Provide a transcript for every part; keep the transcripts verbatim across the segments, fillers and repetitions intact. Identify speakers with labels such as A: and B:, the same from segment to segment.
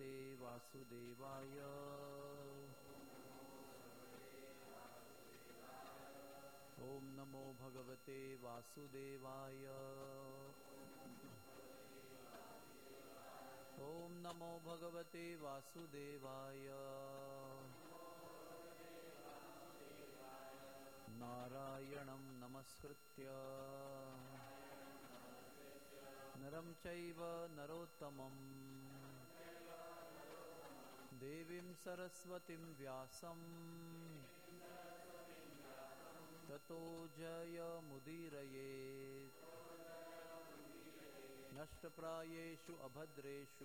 A: भगवते वासुदेवाय। ओम नमो भगवते वासुदेवाय। ओम नमो भगवते वासुदेवाय। नारायणं नमस्कृत्य नरं चैव नरोत्तमं देवीं सरस्वतीं व्यासं ततो जयमुदीरयेत्। नष्टप्रायेषु अभद्रेषु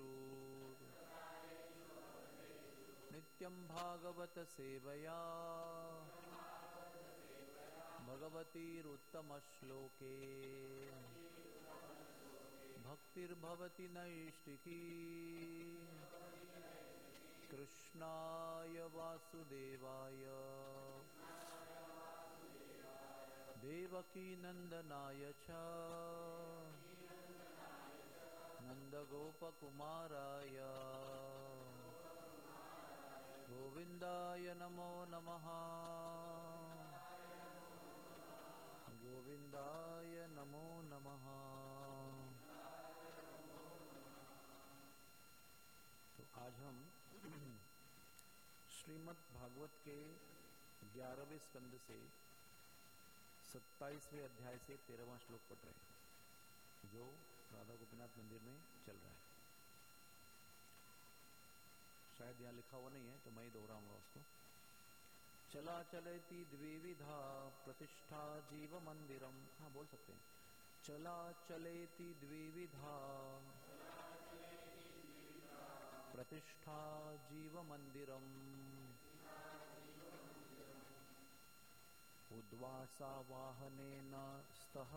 A: नित्यं भागवत सेवया भगवतीरुत्तमश्लोके भक्तिर्भवति नैष्टिकी। कृष्णाय वासुदेवाय देवकीनन्दनाय च नन्दगोपकुमाराय गोविन्दाय नमो नमः। गोविन्दाय नमो नमः। तो आज हम श्रीमद् भागवत के ग्यारहवें स्कंद से सत्ताईसवें अध्याय से तेरहवां श्लोक पढ़ रहे हैं, जो राधा गोपीनाथ मंदिर में चल रहा है। शायद यहाँ लिखा हुआ नहीं है तो मैं ही दोहराऊंगा उसको। चला चलेति द्विविधा प्रतिष्ठा जीव मंदिरम। हाँ बोल सकते हैं। चला चलेति द्विविधा प्रतिष्ठा जीव मंदिरम उद्वासा वाहनेन स्तः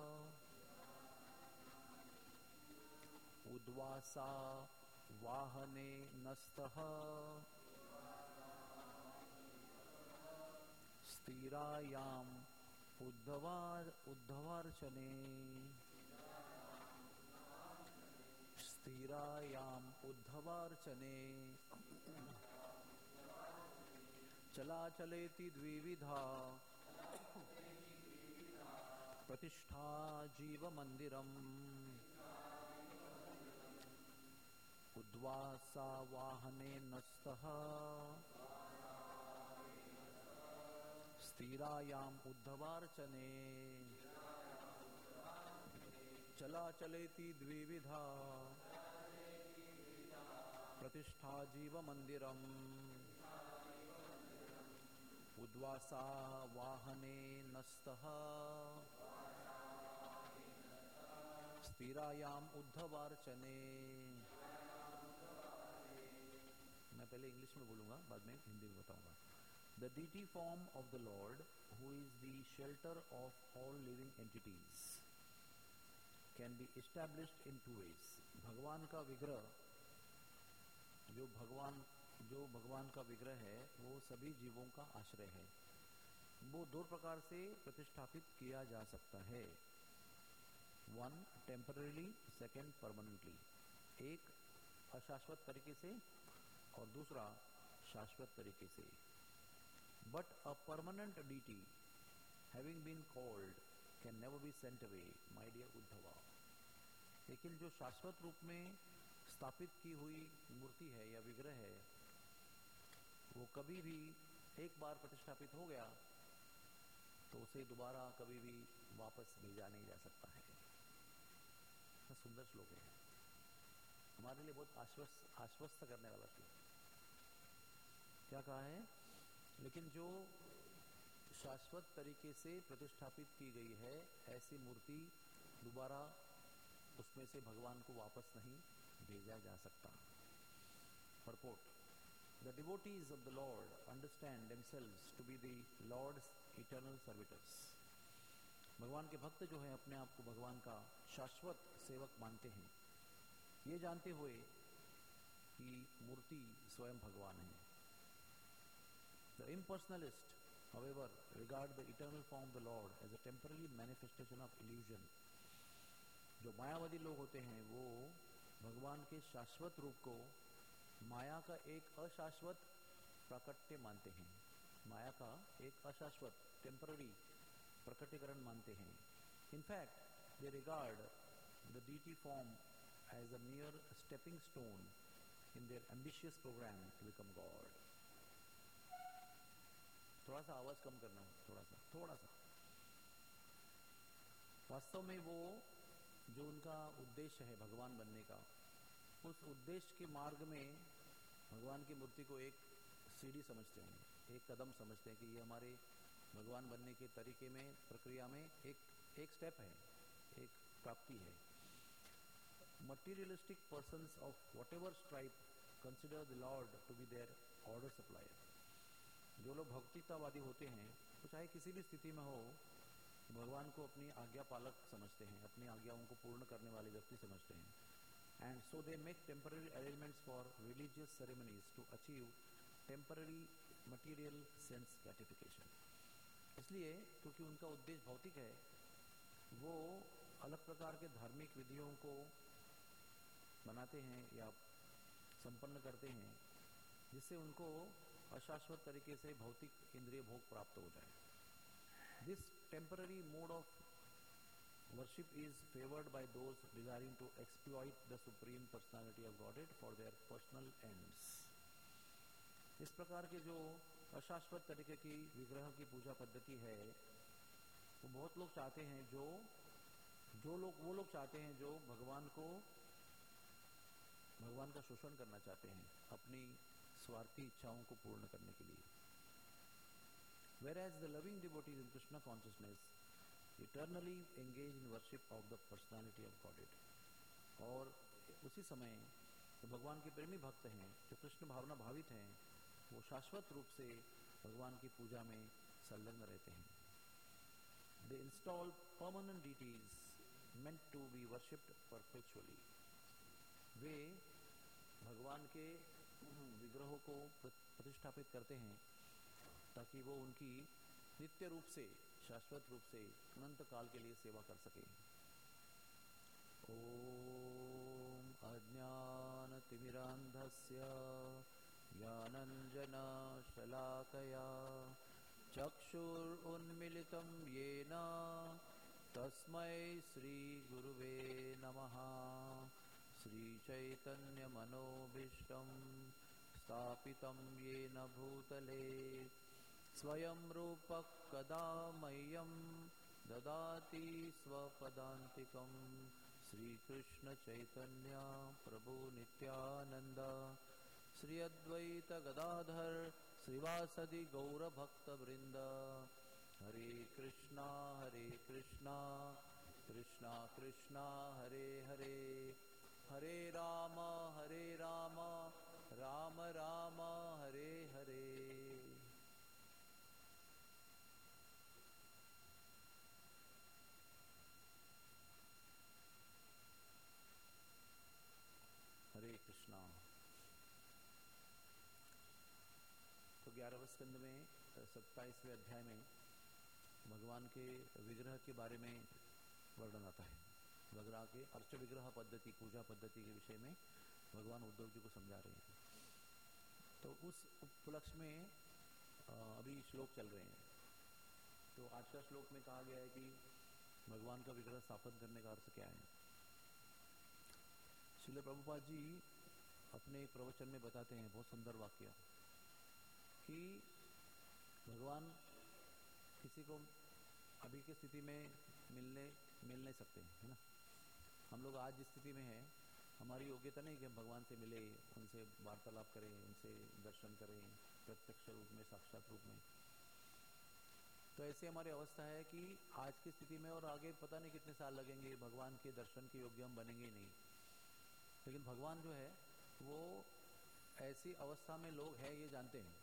A: उद्वासा वाहनेन स्तः स्थिरायाम उद्धवार उद्धवार्चने स्थिरायाम उद्धवार्चने। चला चलेति द्विविधा प्रतिष्ठा जीव मंदिरम उद्वासा वाहनेन स्तः स्थिरायाम उद्धवार्चने। चला चलेति द्विविधा प्रतिष्ठा जीव मंदिरम उद्वासा वाहनेन स्तः स्थिरायाम उद्धवार्चने। मैं पहले इंग्लिश में बोलूंगा, बाद में हिंदी में बताऊंगा। The deity form of the Lord, who is the shelter of all living entities, can be established in two ways. भगवान का विग्रह, जो भगवान जो भगवान का विग्रह है, वो सभी जीवों का आश्रय है। वो दो प्रकार से प्रतिष्ठापित किया जा सकता है। One temporary, second permanently. एक अशाश्वत तरीके से और दूसरा शाश्वत तरीके से। But a permanent deity, having been called, can never be sent away, my dear Uddhava. लेकिन जो शाश्वत रूप में स्थापित की हुई मूर्ति है या विग्रह है, वो कभी भी एक बार प्रतिष्ठापित हो गया तो उसे दोबारा कभी भी वापस भेजा नहीं जा सकता है। सुंदर श्लोक है, हमारे लिए बहुत आश्वस्त आश्वस्त करने वाला श्लोक। क्या कहा है? लेकिन जो शाश्वत तरीके से प्रतिष्ठापित की गई है, ऐसी मूर्ति दोबारा उसमें से भगवान को वापस नहीं भेजा जा सकता। Purport: The devotees of the Lord understand themselves to be the Lord's eternal servitors. भगवान के भक्त जो हैं अपने आप को भगवान का शाश्वत सेवक मानते हैं, ये जानते हुए कि मूर्ति स्वयं भगवान है। The impersonalist, however, regard the eternal form of the Lord as a temporary manifestation of illusion. जो मायावादी लोग होते हैं वो भगवान के शाश्वत रूप को माया का एक अशाश्वत प्राकट्य मानते हैं, माया का एक अशाश्वत टेम्पररी प्रकटीकरण मानते हैं. In fact, they regard the deity form as a mere stepping stone in their ambitious program to become God. थोड़ा सा आवाज कम करना, थोड़ा सा थोड़ा सा. वास्तव में वो जो उनका उद्देश्य है भगवान बनने का, उस उद्देश्य के मार्ग में भगवान की मूर्ति को एक सीढ़ी समझते हैं, एक कदम समझते हैं कि ये हमारे भगवान बनने के तरीके में, प्रक्रिया में एक एक स्टेप है, एक प्राप्ति है. Materialistic persons of whatever stripe consider the Lord to be their order supplier. जो लोग भौतिकतावादी होते हैं, तो चाहे किसी भी स्थिति में हो, भगवान को अपनी आज्ञा पालक समझते हैं, अपनी आज्ञाओं को पूर्ण करने वाले व्यक्ति समझते हैं. And so they make temporary arrangements for religious ceremonies to achieve temporary material sense gratification. इसलिए क्योंकि उनका उद्देश्य भौतिक है, वो अलग प्रकार के धार्मिक विधियों को बनाते हैं या संपन्न करते हैं, जिससे उनको अशाश्वत तरीके से भौतिक इंद्रिय भोग प्राप्त हो जाए. This temporary mode of worship is favored by those desiring to exploit the supreme personality of Godhead for their personal ends. इस प्रकार के जो अशाश्वत तरीके की विग्रह की पूजा पद्धति है, वो बहुत लोग चाहते हैं, जो जो लोग वो लोग चाहते हैं जो भगवान को भगवान का शोषण करना चाहते हैं अपनी स्वार्थी इच्छाओं को पूर्ण करने के लिए. Whereas the loving devotees in Krishna consciousness eternally engage in worship of the personality of Godhead. और उसी समय तो भगवान के प्रेमी भक्त हैं, जो कृष्ण भावना भावित हैं, वो शाश्वत रूप से भगवान की पूजा में संलग्न रहते हैं. They install permanent deities meant to be worshipped perpetually. वे भगवान के विग्रहों को प्रतिष्ठापित करते हैं ताकि वो उनकी नित्य रूप से, शाश्वत रूप से अनंत काल के लिए सेवा कर सके. ओम अज्ञानतिमिरान्धस्य ज्ञानञ्जना शलाकया चक्षुरुन्मीलितं येन तस्मै श्रीगुरुवे नमः. श्रीचैतन्यमनोभीष्टं स्थापितं येन भूतले स्वयं रूपः कदा मह्यं ददाति स्वपदान्तिकं. श्रीकृष्ण चैतन्य प्रभु नित्यानंद, श्री अद्वैत गदाधर श्रीवासदि गौरभक्तवृंद. हरे कृष्णा हरे कृष्णा कृष्णा कृष्णा हरे हरे, हरे राम हरे राम राम राम हरे हरे. हरे कृष्णा. तो ग्यारहवें स्कंद में सत्ताईसवें अध्याय में भगवान के विग्रह के बारे में वर्णन आता है. भगवान के अर्च विग्रह पद्धति, पूजा पद्धति के विषय में भगवान उद्धव जी को समझा रहे हैं. तो उस उपलक्ष्य में अभी श्लोक चल रहे हैं. तो आज का श्लोक में कहा गया है कि भगवान का विग्रह स्थापन करने का अर्थ क्या है. श्रील प्रभुपाद जी अपने प्रवचन में बताते हैं बहुत सुंदर वाक्य कि भगवान किसी को अभी की स्थिति में मिलने मिल नहीं सकते हैं, है ना. हम लोग आज जिस स्थिति में हैं, हमारी योग्यता नहीं कि हम भगवान से मिले, उनसे वार्तालाप करें, उनसे दर्शन करें प्रत्यक्ष रूप में, साक्षात रूप में. तो ऐसी हमारी अवस्था है कि आज की स्थिति में और आगे पता नहीं कितने साल लगेंगे, भगवान के दर्शन के योग्य हम बनेंगे ही नहीं. लेकिन भगवान जो है वो ऐसी अवस्था में लोग हैं, ये जानते हैं.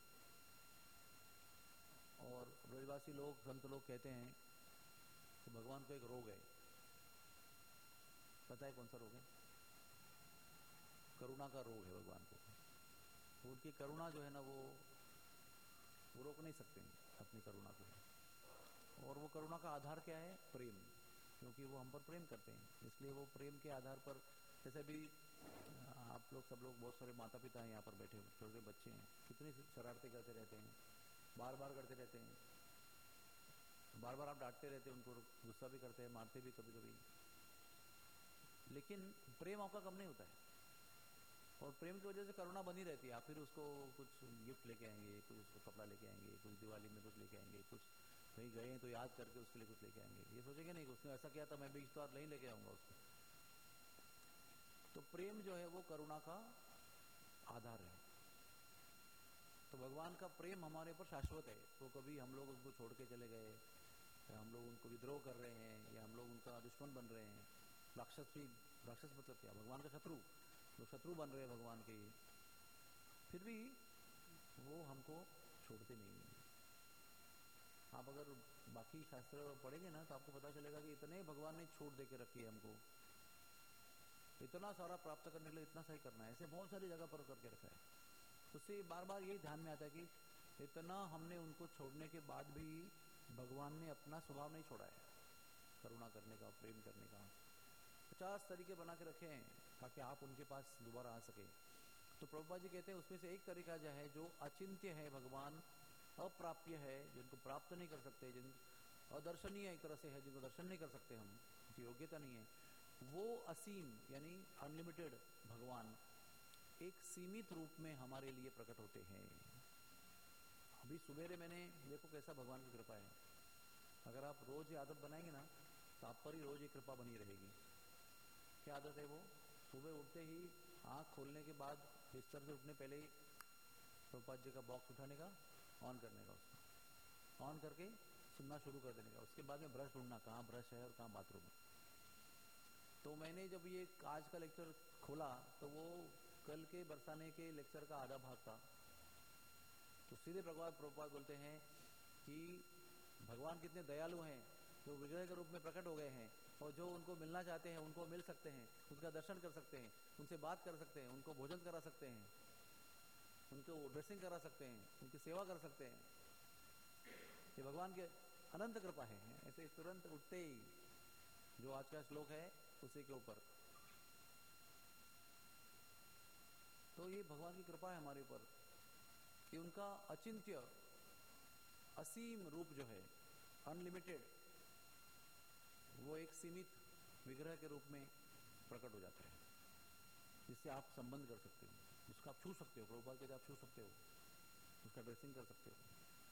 A: और ब्रजवासी लोग, संत लोग कहते हैं कि भगवान को एक रोग है. पता है कौन सा रोग है? करुणा का रोग है भगवान को. उनकी करुणा जो है ना, वो वो रोक नहीं सकते हैं अपनी करुणा को. और वो करुणा का आधार क्या है? प्रेम. क्योंकि वो हम पर प्रेम करते हैं, इसलिए वो प्रेम के आधार पर, जैसे भी आप लोग सब लोग बहुत सारे माता पिता हैं यहाँ पर बैठे हुए, छोटे बच्चे हैं, कितनी शरारतें करते रहते हैं, बार बार करते रहते हैं, बार बार आप डांटते रहते हैं, उनको गुस्सा भी करते हैं, मारते भी कभी कभी, लेकिन प्रेम आपका कम नहीं होता है। और प्रेम की वजह से करुणा बनी रहती है। आप फिर उसको कुछ गिफ्ट लेके आएंगे, कुछ उसको कपड़ा लेके आएंगे, कुछ दिवाली में कुछ लेके आएंगे, कुछ कहीं गए हैं तो याद करके उसके लिए कुछ लेके आएंगे। ये सोचेंगे नहीं उसने ऐसा किया था, मैं भी इस बार नहीं लेके आऊंगा उसको। तो प्रेम जो है वो करुणा का आधार है। तो भगवान का प्रेम हमारे ऊपर शाश्वत है। तो कभी हम लोग उनको छोड़ के चले गए, या हम लोग उनको विद्रोह कर रहे हैं, या हम लोग उनका दुश्मन बन रहे हैं, राक्षस भी, राक्षस मतलब क्या, भगवान का शत्रु, जो शत्रु बन रहे हैं भगवान के, फिर भी वो हमको छोड़ते नहीं हैं। आप अगर बाकी शास्त्र पढ़ेंगे ना तो आपको पता चलेगा कि इतने भगवान ने छूट दे के रखी है हमको, इतना सारा प्राप्त करने के लिए इतना सही करना है, ऐसे बहुत सारी जगह पर करके रखा है। उससे बार बार यही ध्यान में आता है कि इतना हमने उनको छोड़ने के बाद भी भगवान ने अपना स्वभाव नहीं छोड़ा है, करुणा करने का, प्रेम करने का। पचास तरीके बना के रखे हैं ताकि आप उनके पास दोबारा आ सके। तो प्रभुपाद जी कहते हैं उसमें से एक तरीका जो है, जो अचिंत्य है, भगवान अप्राप्य है, जिनको प्राप्त नहीं कर सकते, जिन अदर्शनीय एक तरह से है, जिनको दर्शन नहीं कर सकते हम, उनकी योग्यता नहीं है, वो असीम यानी अनलिमिटेड भगवान एक सीमित रूप में हमारे लिए प्रकट होते हैं। अभी सुबेरे मैंने देखो कैसा भगवान की कृपा है। अगर आप रोज ये आदत बनाएंगे ना तो आप पर ही रोज ये कृपा बनी रहेगी। क्या आदत है वो? सुबह उठते ही आँख खोलने के बाद बिस्तर से उठने पहले ही प्रभुपाद जी का बॉक्स उठाने का, ऑन करने का, उसको ऑन करके सुनना शुरू कर देने का। उसके बाद में ब्रश ढूंढना, कहाँ ब्रश है और कहाँ बाथरूम है। तो मैंने जब ये आज का लेक्चर खोला तो वो कल के बरसाने के लेक्चर का आधा भाग था। तो सीधे भगवान प्रभुपाद बोलते हैं कि भगवान कितने दयालु हैं, जो विग्रह के रूप में प्रकट हो गए हैं, और जो उनको मिलना चाहते हैं उनको मिल सकते हैं, उनका दर्शन कर सकते हैं, उनसे बात कर सकते हैं, उनको भोजन करा सकते हैं, उनको ड्रेसिंग करा सकते हैं, उनकी सेवा कर सकते हैं। ये भगवान की अनंत कृपा है। ऐसे तुरंत उठते ही जो आज का श्लोक है उसी के ऊपर, तो ये भगवान की कृपा है हमारे ऊपर कि उनका अचिंत्य असीम रूप जो है, अनलिमिटेड, वो एक सीमित विग्रह के रूप में प्रकट हो जाता है, जिससे आप संबंध कर सकते हो, जिसको आप छू सकते हो। प्रभुपाद कहते आप छू सकते हो, उसका ड्रेसिंग कर सकते हो।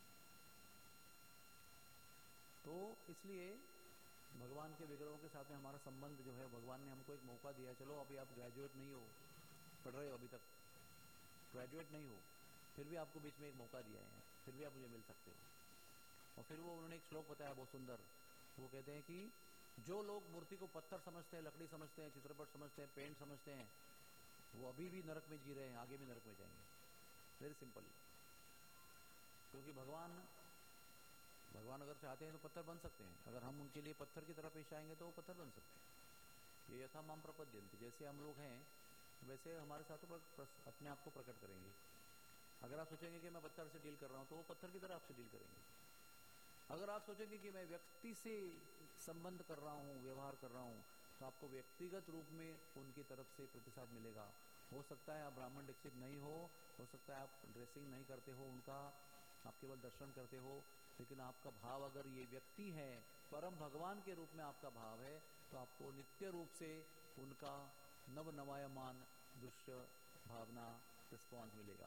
A: तो इसलिए भगवान के विग्रहों के साथ में हमारा संबंध जो है, भगवान ने हमको एक मौका दिया। चलो अभी आप ग्रेजुएट नहीं हो, पढ़ रहे हो, अभी तक ग्रेजुएट नहीं हो, फिर भी आपको बीच में एक मौका दिया है, फिर भी आप मुझे मिल सकते हो। और फिर वो उन्होंने एक श्लोक बताया बहुत सुंदर। वो कहते हैं कि जो लोग मूर्ति को पत्थर समझते हैं, लकड़ी समझते हैं, चित्रपट समझते हैं, पेंट समझते हैं, वो अभी भी नरक में जी रहे हैं, आगे भी नरक में जाएंगे। Very simple. क्योंकि भगवान भगवान अगर चाहते हैं तो पत्थर बन सकते हैं। अगर हम उनके लिए पत्थर की तरह पेश आएंगे तो वो पत्थर बन सकते हैं। ये यथा माम प्रपद्यन्ते, जैसे हम लोग हैं वैसे हमारे साथ अपने आप को प्रकट करेंगे। अगर आप सोचेंगे कि मैं पत्थर से डील कर रहा हूं तो वो पत्थर की तरह आपसे डील करेंगे। अगर आप सोचेंगे कि मैं व्यक्ति से संबंध कर रहा हूं, व्यवहार कर रहा हूं, तो आपको व्यक्तिगत रूप में उनकी तरफ से प्रतिसाद मिलेगा। हो सकता है आप ब्राह्मण दीक्षित नहीं हो, हो सकता है आप ड्रेसिंग नहीं करते हो उनका, आप केवल दर्शन करते हो, लेकिन आपका भाव अगर ये व्यक्ति है, परम भगवान के रूप में आपका भाव है, तो आपको नित्य रूप से उनका नव नवायमान दृश्य, भावना, रिस्पॉन्स मिलेगा।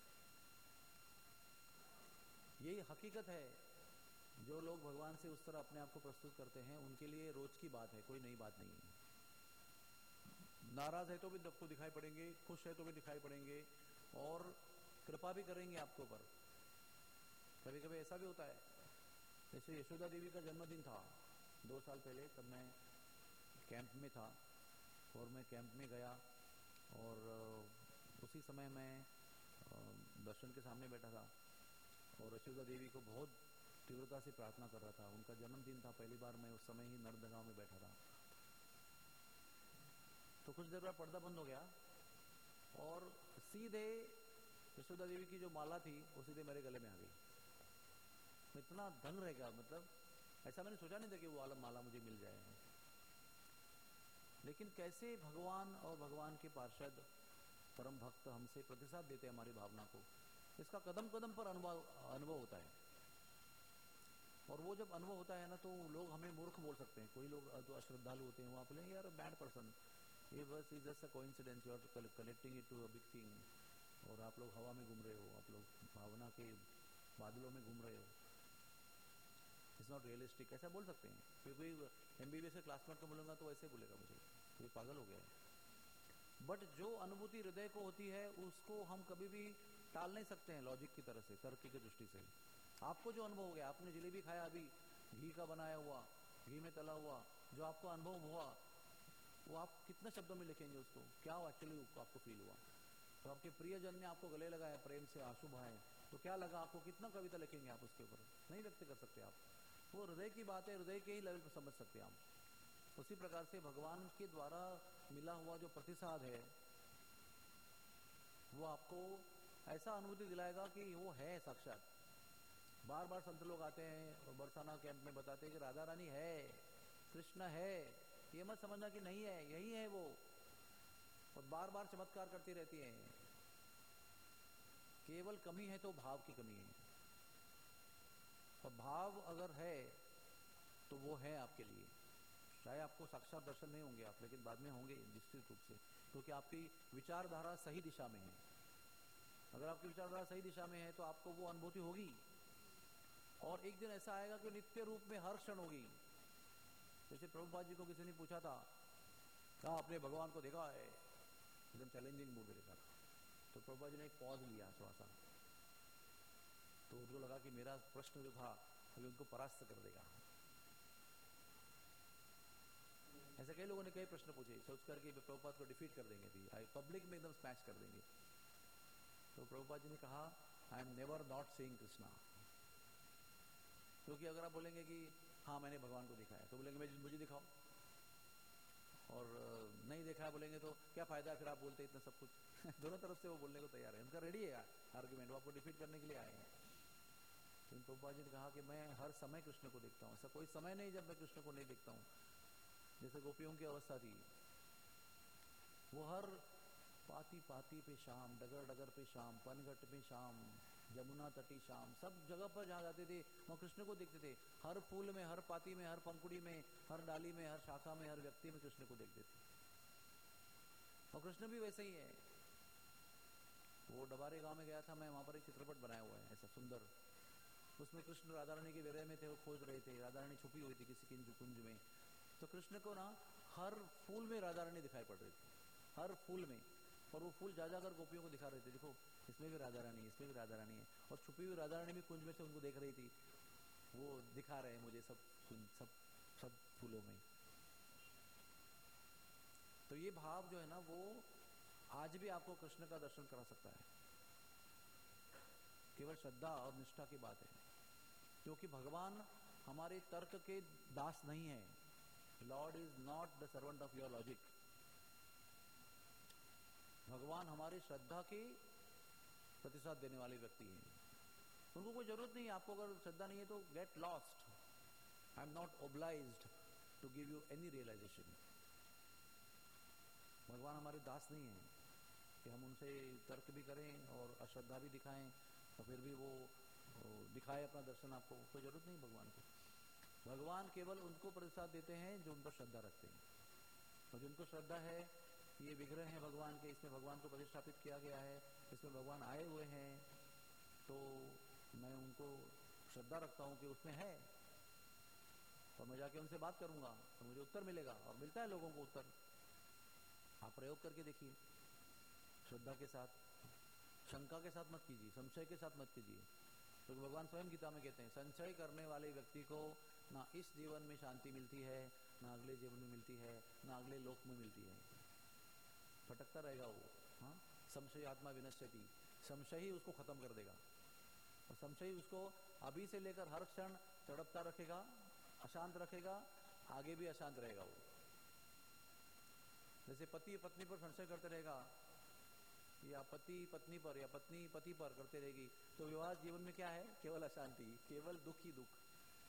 A: यही हकीकत है। जो लोग भगवान से उस तरह अपने आप को प्रस्तुत करते हैं उनके लिए रोज की बात है, कोई नई बात नहीं है। नाराज है तो भी सबको दिखाई पड़ेंगे, खुश है तो भी दिखाई पड़ेंगे, और कृपा भी करेंगे आपके ऊपर। कभी कभी ऐसा भी होता है, जैसे यशोदा देवी का जन्मदिन था दो साल पहले, तब मैं कैंप में था और मैं कैंप में गया और उसी समय मैं दर्शन के सामने बैठा था और यशोदा देवी को बहुत तीव्रता से प्रार्थना कर रहा था। उनका जन्मदिन था, पहली बार मैं उस समय ही नर्मदा में बैठा था। तो कुछ देर बाद पर्दा बंद हो गया और सीधे यशोदा देवी की जो माला थी वो सीधे मेरे गले में आ गई। मैं इतना दंग रह गया, मतलब ऐसा मैंने सोचा नहीं था कि वो वाला माला मुझे मिल जाए। लेकिन कैसे भगवान और भगवान के पार्षद परम भक्त हमसे प्रतिसाद देते हैं हमारी भावना को, इसका कदम कदम पर अनुभव अनुभव होता है। और वो जब अनुभव होता है ना तो लोग हमें मूर्ख बोल सकते हैं। कोई लोग जो अश्रद्धालु होते हैं वो आप बोलेंगे यार बैड पर्सन, ये बस is just a coincidence, you are connecting it to a big thing, और आप लोग हवा में घूम रहे हो, आप लोग भावना के बादलों में घूम रहे हो, इट्स नॉट रियलिस्टिक, ऐसा बोल सकते हैं। फिर कोई एमबीबीएस के क्लासमेट को बोलूंगा तो ऐसे बोलेगा मुझे तो ये पागल हो गया है। बट जो अनुभूति हृदय को होती है उसको हम कभी भी टाल नहीं सकते हैं लॉजिक की तरह से, तर्क की दृष्टि से। आपको जो अनुभव हो गया, आपने जलेबी खाया अभी, घी का बनाया हुआ, घी में तला हुआ, जो आपको अनुभव हुआ वो आप कितने शब्दों में लिखेंगे उसको, क्या एक्चुअली आपको फील हुआ। तो आपके प्रियजन ने आपको गले लगाया, प्रेम से आंसू बहाए, तो क्या लगा आपको, कितना कविता लिखेंगे आप उसके ऊपर, नहीं व्यक्त कर सकते आप। वो हृदय की बात है, हृदय के ही लेवल पर समझ सकते हैं आप। उसी प्रकार से भगवान के द्वारा मिला हुआ जो प्रतिसाद है वो आपको ऐसा अनुभूति दिलाएगा कि वो है साक्षात। बार बार संत लोग आते हैं और बरसाना कैंप में बताते हैं कि राधा रानी है, कृष्ण है, ये मत समझना कि नहीं है, यही है वो। और बार बार चमत्कार करती रहती हैं। केवल कमी है तो भाव की कमी है, और भाव अगर है तो वो है आपके लिए। चाहे आपको साक्षात दर्शन नहीं होंगे आप, लेकिन बाद में होंगे निश्चित रूप से, क्योंकि आपकी विचारधारा सही दिशा में है। अगर आपकी विचारधारा सही दिशा में है तो आपको वो अनुभूति होगी, और एक दिन ऐसा आएगा कि नित्य रूप में हर क्षण होगी। जैसे प्रभुपाद जी को किसी ने पूछा था, कहा आपने भगवान को देखा है, एकदम चैलेंजिंग मूड में देखा। तो प्रभुपाद जी ने एक पॉज लिया थोड़ा सा, तो उनको लगा कि मेरा प्रश्न जो था अभी उनको परास्त कर देगा। ऐसे कई लोगों ने कई प्रश्न पूछे सोच करके प्रभुपाद को डिफीट कर देंगे, भी आई पब्लिक में एकदम स्मैश कर देंगे। तो प्रभुपाद जी ने कहा I am never not seeing Krishna, क्योंकि अगर आप बोलेंगे कि हाँ मैंने भगवान को देखा है, तो बोलेंगे मुझे दिखाओ, और नहीं देखा है बोलेंगे तो क्या फायदा है फिर आप बोलते इतना सब कुछ। दोनों तरफ से वो बोलने को तैयार है, उनका रेडी है आर्गुमेंट, वो आपको डिफीट करने के लिए आए हैं। तो प्रभुपाद जी ने कहा कि मैं हर समय कृष्ण को देखता हूँ, ऐसा कोई समय नहीं जब मैं कृष्ण को नहीं देखता हूँ। जैसे गोपियों की अवस्था थी, वो हर पाती पाती पे शाम, डगर डगर पे शाम, पनघट पे शाम, जमुना तटी शाम, सब जगह पर जहाँ जाते थे वहाँ कृष्ण को देखते थे। हर फूल में, हर पाती में, हर पंखुड़ी में, हर डाली में, हर शाखा में, हर व्यक्ति में कृष्ण को देखते थे। और कृष्ण भी वैसे ही है। वो डबारे गांव में गया था मैं, वहां पर एक चित्रपट बनाया हुआ है ऐसा सुंदर, उसमें कृष्ण राधा रानी के विरह में थे, वो खोज रहे थे, राधा रानी छुपी हुई थी किसी किंज कुंज में। तो कृष्ण को ना हर फूल में राधा रानी दिखाई पड़ रही थी, हर फूल में, और वो फूल जा जाकर गोपियों को दिखा रहे थे, देखो इसमें भी राधा रानी है, इसमें भी राधा रानी है। और छुपी हुई राधा रानी भी कुंज में से उनको देख रही थी, वो दिखा रहे हैं मुझे सब सब सब फूलों में। तो ये भाव जो है ना वो आज भी आपको कृष्ण का दर्शन करा सकता है, केवल श्रद्धा और निष्ठा की बात है। क्योंकि भगवान हमारे तर्क के दास नहीं है। Lord is not the servant of your logic. भगवान हमारी श्रद्धा की प्रतिसाद देने वाले व्यक्ति हैं। उनको कोई जरूरत नहीं है, आपको अगर श्रद्धा नहीं है तो get lost, I am not obliged to give you any realisation. भगवान हमारे दास नहीं है कि हम उनसे तर्क भी करें और अश्रद्धा भी दिखाएं, तो फिर भी वो दिखाए अपना दर्शन आपको, कोई जरूरत नहीं भगवान को। भगवान केवल उनको प्रतिसाद देते हैं जो उन पर श्रद्धा रखते हैं। और जिनको श्रद्धा है, ये विग्रह है भगवान के, इसमें भगवान को प्रतिष्ठापित किया गया है, इसमें भगवान आए हुए हैं, तो मैं उनको श्रद्धा रखता हूं कि उसमें है, और मैं जाके उनसे बात करूंगा तो मुझे उत्तर मिलेगा। और मिलता है लोगों को उत्तर, आप प्रयोग करके देखिए श्रद्धा के साथ। शंका के साथ मत कीजिए, संशय के साथ मत कीजिए, क्योंकि तो भगवान स्वयं गीता में कहते हैं संशय करने वाले व्यक्ति को ना इस जीवन में शांति मिलती है, ना अगले जीवन में मिलती है, ना अगले लोक में मिलती है, भटकता रहेगा वो। हाँ, संशय आत्मा विनश्यति, संशय ही उसको खत्म कर देगा, और संशय उसको अभी से लेकर हर क्षण तड़पता रखेगा, अशांत रखेगा, आगे भी अशांत रहेगा वो। जैसे पति पत्नी पर संशय करते रहेगा, या पति पत्नी पर, या पत्नी पति पर करते रहेगी, तो विवाह जीवन में क्या है? केवल अशांति, केवल दुख ही दुख।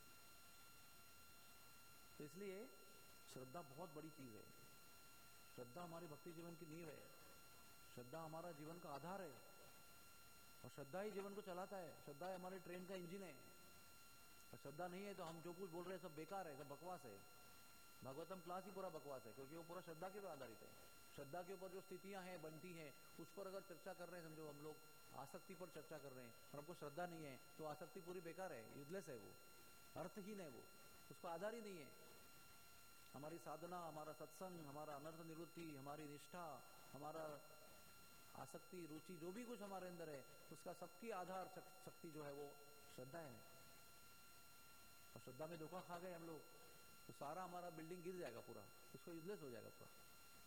A: तो इसलिए श्रद्धा बहुत बड़ी चीज है। श्रद्धा हमारे भक्ति जीवन की नींव है। श्रद्धा हमारा जीवन का आधार है और श्रद्धा ही जीवन को चलाता है। श्रद्धा है हमारे ट्रेन का इंजन है। और श्रद्धा नहीं है तो हम जो कुछ बोल रहे हैं सब बेकार है, सब बकवास है। भागवतम क्लास ही पूरा बकवास है, क्योंकि वो पूरा श्रद्धा के ऊपर आधारित है। श्रद्धा के ऊपर जो स्थितियां हैं बनती हैं उस पर अगर चर्चा कर रहे हैं, समझो हम लोग आसक्ति पर चर्चा कर रहे हैं और हमको श्रद्धा नहीं है तो आसक्ति पूरी बेकार है, यूजलेस है, वो अर्थहीन है, वो उसका आधार ही नहीं है। हमारी साधना, हमारा सत्संग, हमारा अनर्थ निवृत्ति, हमारी निष्ठा, हमारा आसक्ति, रुचि, जो भी कुछ हमारे अंदर है उसका सबकी आधार शक्ति जो है वो श्रद्धा है। और श्रद्धा में धोखा खा गए हम लोग तो सारा हमारा बिल्डिंग गिर जाएगा, पूरा उसको यूजलेस हो जाएगा पूरा।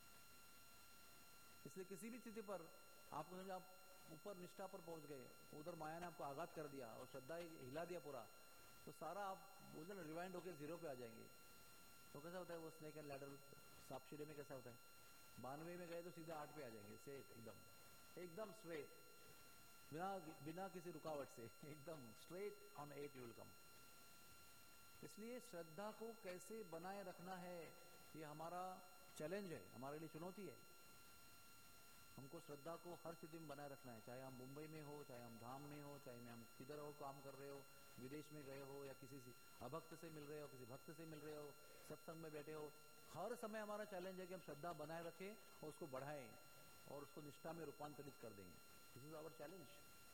A: इसलिए किसी भी स्थिति पर आपको समझ आप ऊपर निष्ठा पर पहुंच गए, उधर माया ने आपको आघात कर दिया और श्रद्धा हिला दिया पूरा, तो सारा आप बोलते ना रिवाइंड होकर जीरो पे आ जाएंगे। तो कैसा होता है वो स्नेक एंड लैडर सांप सीढ़ी में कैसा होता है, बानवे में गए तो सीधा आठ पे आ जाएंगे, से एकदम एकदम स्ट्रेट, बिना बिना किसी रुकावट से एकदम straight on at you will come. इसलिए श्रद्धा को कैसे बनाए रखना है ये हमारा चैलेंज है, हमारे लिए चुनौती है। हमको श्रद्धा को हर स्थिति में बनाए रखना है, चाहे हम मुंबई में हो, चाहे हम धाम में हो, चाहे हम किधर हो काम कर रहे हो, विदेश में गए हो या किसी अभक्त से मिल रहे हो, किसी भक्त से मिल रहे हो, सत्संग में बैठे हो, हर समय हमारा चैलेंज है कि हम श्रद्धा बनाए रखें और उसको बढ़ाएं और उसको निष्ठा में रूपांतरित कर दें। This is our challenge.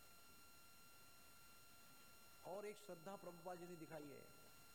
A: और एक श्रद्धा प्रभुपाद जी ने दिखाई है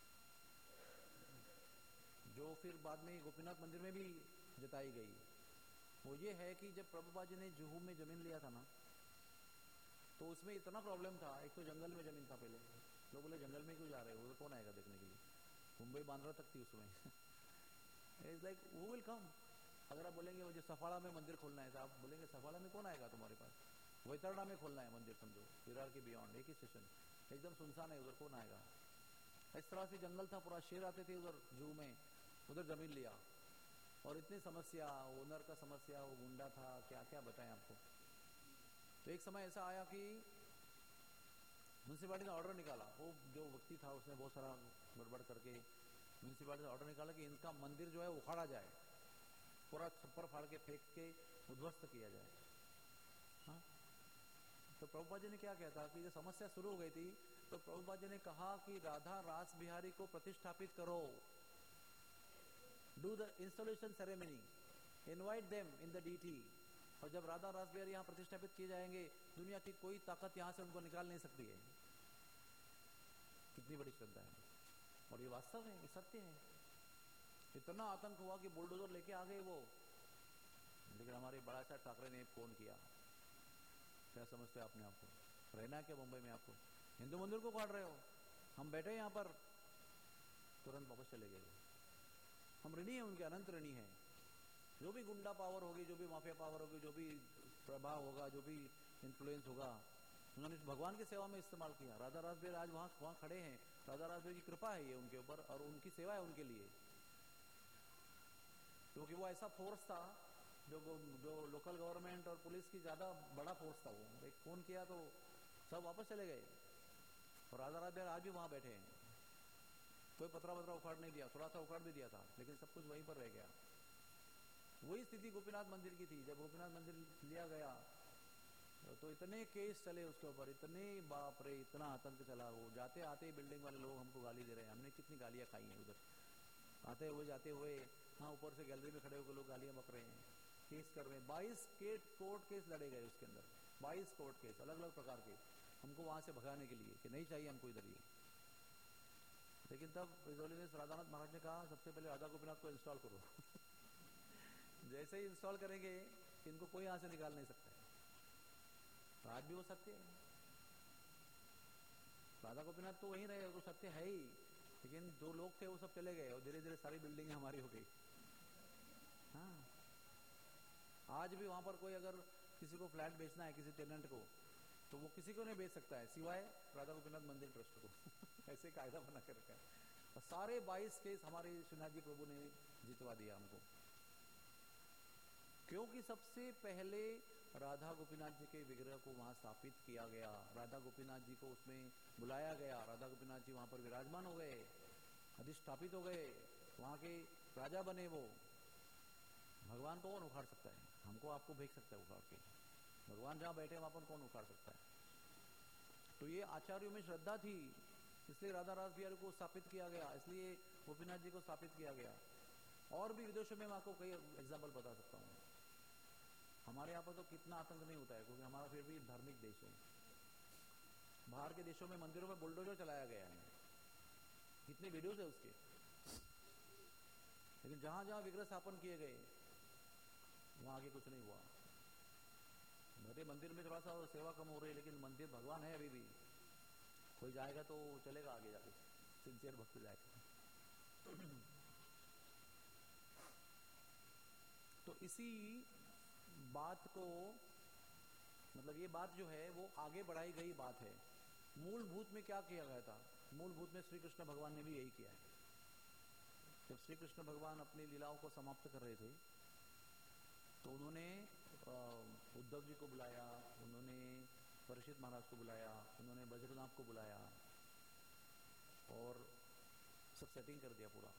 A: जो फिर बाद में गोपीनाथ मंदिर में भी जताई गई, वो ये है कि जब प्रभुपाद जी ने जुहू में जमीन लिया था ना, तो उसमें इतना प्रॉब्लम था। एक तो जंगल में जमीन था, पहले लोग बोले जंगल में क्यों जा रहे हो, उधर कौन आएगा देखने के लिए, मुंबई बांद्रा तक थी उसमें। इट्स लाइक वो विल कम। अगर आप बोलेंगे मुझे सफाड़ा में मंदिर खोलना है तो आप बोलेंगे सफाड़ा में कौन आएगा तुम्हारे पास, वैतरणा में खोलना है मंदिर, समझो विरार के बियॉन्ड एक ही स्टेशन, एकदम सुनसान है, उधर कौन आएगा। इस तरह से जंगल था, पूरा शेर आते थे उधर जू में, उधर जमीन लिया और इतनी समस्या, ओनर का समस्या, वो गुंडा था, क्या क्या बताएं आपको। तो एक समय ऐसा आया कि म्यूनसिपालिटी ने ऑर्डर निकाला, वो जो व्यक्ति था उसने बहुत सारा गड़बड़ करके म्यूनसिपालिटी ने ऑर्डर निकाला कि इनका मंदिर जो है उखाड़ा जाए, पूरा छप्पर फाड़ के फेंक के उद्ध्वस्त किया जाए। हाँ? तो प्रभुपाद जी ने क्या कहता कि जब समस्या शुरू हो गई थी तो प्रभुपाद जी ने कहा कि राधा रास बिहारी को प्रतिष्ठापित करो, do the installation ceremony, invite them in the deity. और जब राधा रास बिहारी यहाँ प्रतिष्ठापित किए जाएंगे, दुनिया की कोई ताकत यहाँ से उनको निकाल नहीं सकती है। कितनी बड़ी श्रद्धा है, और ये वास्तव है, ये सत्य है। इतना आतंक हुआ कि बुलडोजर लेके आ गए वो, लेकिन हमारे बड़ा साहब ठाकरे ने फोन किया, क्या समझते हैं आपने, आपको रहना है क्या मुंबई में, आपको हिंदू मंदिर को काट रहे हो, हम बैठे यहाँ पर, तुरंत वापस चले गए। हम ऋणी हैं उनके, अनंत ऋणी हैं। जो भी गुंडा पावर होगी, जो भी माफिया पावर होगी, जो भी प्रभाव होगा, जो भी इन्फ्लुएंस होगा, उन्होंने भगवान की सेवा में इस्तेमाल किया। राधा रास बिहारी आज वहां वहां खड़े हैं, राधा रास बिहारी की कृपा है ये उनके ऊपर और उनकी सेवा है उनके लिए, क्योंकि वो ऐसा फोर्स था जो जो लोकल गवर्नमेंट और पुलिस की ज्यादा बड़ा फोर्स था। वो एक फोन किया तो सब वापस चले गए और राधा रास बिहारी आज भी वहां बैठे हैं। कोई पत्रा पत्रा उखाड़ नहीं दिया, थोड़ा सा उखाड़ भी दिया था, लेकिन सब कुछ वहीं पर रह गया। वही स्थिति गोपीनाथ मंदिर की थी। जब गोपीनाथ मंदिर लिया गया तो इतने केस चले उसके ऊपर, इतने बाप रे, इतना आतंक चला। वो जाते आते बिल्डिंग वाले लोग हमको गाली दे रहे हैं, हमने कितनी गालियां खाई हैं उधर, आते हुए जाते हुए। हाँ, ऊपर से गैलरी में खड़े होकर लोग गालियां बक रहे हैं, केस कर रहे हैं। बाईस कोर्ट केस लड़े गए उसके अंदर, बाईस कोर्ट केस अलग अलग प्रकार के, हमको वहां से भगाने के लिए कि नहीं चाहिए हमको इधर ये। लेकिन तब रिजोल्यूशन राधानाथ महाराज ने कहा सबसे पहले राधा गोपीनाथ को इंस्टॉल करो। जैसे ही इंस्टॉल करेंगे इनको कोई यहां से निकाल नहीं सकता है। तो आज भी वो सत्य है, राधा गोपीनाथ तो वहीं रहे, वो सत्य है ही, लेकिन जो लोग थे वो सब चले गए और धीरे धीरे सारी बिल्डिंगें हमारी हो गई। हाँ, आज भी वहां पर कोई अगर किसी को फ्लैट बेचना है, किसी टेनेंट को, तो वो किसी को नहीं बेच सकता है सिवाय राधा गोपीनाथ मंदिर ट्रस्ट को। ऐसे कायदा बना कर रखा है। और सारे बाईस केस हमारे श्रीनाथ जी प्रभु ने जितवा दिया हमको, क्योंकि सबसे पहले राधा गोपीनाथ जी के विग्रह को वहां स्थापित किया गया, राधा गोपीनाथ जी को उसमें बुलाया गया, राधा गोपीनाथ जी वहां पर विराजमान हो गए, अधिष्ठापित हो गए, वहां के राजा बने। वो भगवान को कौन उखाड़ सकता है? हमको आपको भेज सकता है उखाड़ के, भगवान जहाँ बैठे वहां पर कौन उखाड़ सकता है? तो ये आचार्यों में श्रद्धा थी, इसलिए राधा रास बिहारी को स्थापित किया गया, इसलिए गोपीनाथ जी को स्थापित किया गया। और भी विदेशों में मैं आपको कई एग्जाम्पल बता सकता हूँ। हमारे यहाँ पर तो कितना आतंक नहीं होता है, क्योंकि हमारा फिर भी धार्मिक देश है। बाहर के देशों में मंदिरों में बुलडोजर चलाया गया है, कितने वीडियोस है उसके। लेकिन जहां जहां विग्रह स्थापन किए गए वहां आगे कुछ नहीं हुआ। भले मंदिर में थोड़ा सा सेवा कम हो रही है, लेकिन मंदिर भगवान है अभी भी। कोई जाएगा तो चलेगा आगे जाके, सिंसियर भक्त जाएगा। तो इसी बात को, मतलब ये बात जो है वो आगे बढ़ाई गई बात है। मूलभूत में क्या किया गया था? मूलभूत में श्री कृष्ण भगवान ने भी यही किया है। जब श्री कृष्ण भगवान अपनी लीलाओं को समाप्त कर रहे थे तो उन्होंने उद्धव जी को बुलाया, उन्होंने परीक्षित महाराज को बुलाया, उन्होंने बज्रनाभ को बुलाया और सब सेटिंग कर दिया पूरा।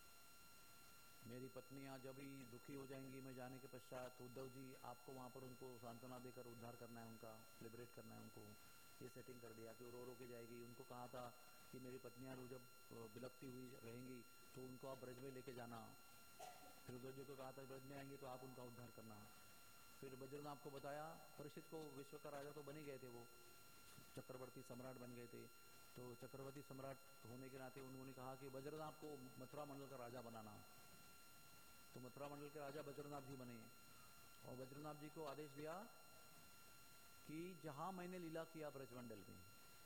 A: मेरी पत्नियां जब ही दुखी हो जाएंगी मैं जाने के पश्चात, उद्धव जी आपको वहां पर उनको सांत्वना देकर उद्धार करना है, उनका लिबरेट करना है उनको। ये सेटिंग कर दिया कि रो रो के जाएगी। उनको कहा था कि मेरी पत्नियां जब बिलखती हुई रहेंगी तो उनको आप ब्रज में लेके जाना। फिर उद्धव जी को कहा था ब्रज में आएंगे तो आप उनका उद्धार करना। फिर बज्रनाभ को बताया, परीक्षित को विश्व का राजा तो बन ही गए थे, वो चक्रवर्ती सम्राट बन गए थे। तो चक्रवर्ती सम्राट होने के नाते उन्होंने कहा कि बज्रनाभ को मथुरा मंडल का राजा बनाना। तो मथुरा मंडल के राजा बज्रनाभ जी बने और बज्रनाभ जी को आदेश दिया कि जहां मैंने लीला किया ब्रजमंडल में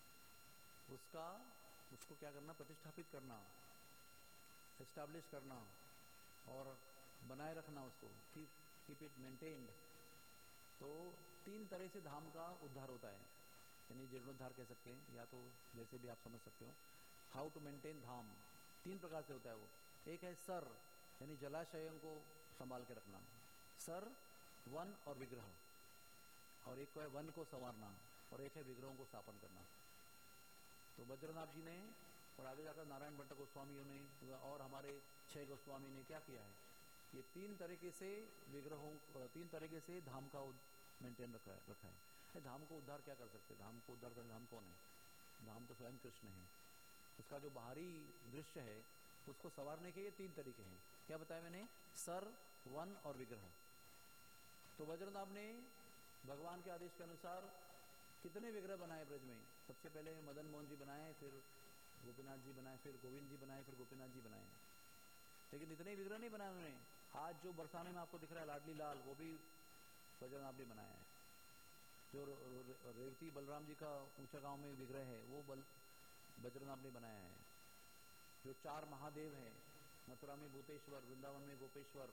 A: उसका उसको क्या करना, प्रतिष्ठापित करना, एस्टैब्लिश करना और बनाए रखना उसको, कीप कीप इट मेंटेन्ड। तो तीन तरह से धाम का उद्धार होता है, यानी जीर्णोद्धार कह सकते हैं, या तो जैसे भी आप समझ सकते हो। हाउ टू मेंटेन धाम तीन प्रकार से होता है वो। एक है सर, यानी जलाशयों को संभाल के रखना, सर, वन और विग्रह। और एक को है वन को संवारना और एक है विग्रहों को स्थापन करना। तो बज्रनाभ जी ने और आगे जाकर नारायण भट्ट गोस्वामियों ने और हमारे छह गोस्वामी ने क्या किया है, ये तीन तरीके से विग्रहों, तीन तरीके से धाम का मेंटेन रखा है रखा है धाम को उद्धार क्या कर सकते हैं? धाम को उद्धार करने धाम कौन है? धाम तो स्वयं कृष्ण है। उसका जो बाहरी दृश्य है उसको संवारने के ये तीन तरीके हैं। क्या बताया मैंने? सर, वन और विग्रह। तो बज्रनाभ ने भगवान के आदेश के अनुसार कितने विग्रह बनाए ब्रज में? सबसे पहले मदन मोहन जी बनाए, फिर गोपीनाथ जी बनाए, फिर गोविंद जी बनाए, फिर गोपीनाथ जी बनाए। लेकिन इतने विग्रह नहीं बनाए उन्होंने। आज जो बरसाने में आपको दिख रहा है लाडली लाल, वो भी बज्रनाभ ने बनाया है। जो रेवती बलराम जी का ऊंचा गांव में विग्रह है वो बल बज्रनाभ ने बनाया है। जो चार महादेव हैं, मथुरा में भूतेश्वर, वृंदावन में गोपेश्वर,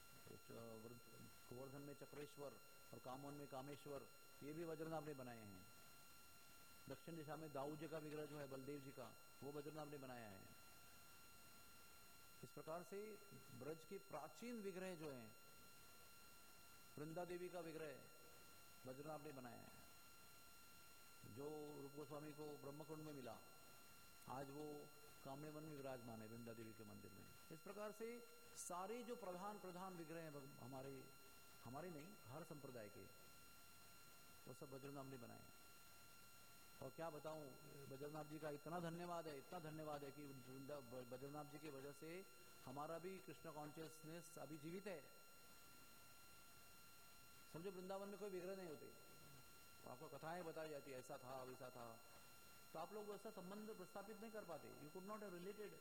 A: गोवर्धन में चक्रेश्वर और कामवन में कामेश्वर, ये भी बज्रनाभ ने बनाए हैं। दक्षिण दिशा में दाऊ जी का विग्रह जो है बलदेव जी का, वो बज्रनाभ ने बनाया है। इस प्रकार से ब्रज के प्राचीन विग्रह जो हैं, वृंदा देवी का विग्रह बज्रनाभ ने बनाया है, जो रूप गोस्वामी को ब्रह्मकुंड में मिला, आज वो काम्यवन में विराजमान है वृंदा देवी के मंदिर में। इस प्रकार से सारे जो प्रधान प्रधान विग्रह हैं हमारे हमारे नहीं हर संप्रदाय के, वो सब बज्रनाभ ने बनाए। और क्या बताऊं, बज्रनाभ जी का इतना धन्यवाद है, इतना धन्यवाद है कि बज्रनाभ जी की वजह से हमारा भी कृष्ण कॉन्शियसनेस अभी जीवित है। समझो वृंदावन में कोई विग्रह नहीं होते, तो आपको कथाएं बताई जाती है, ऐसा था वैसा था, तो आप लोग वैसा संबंध प्रस्थापित नहीं कर पाते। You could not have related.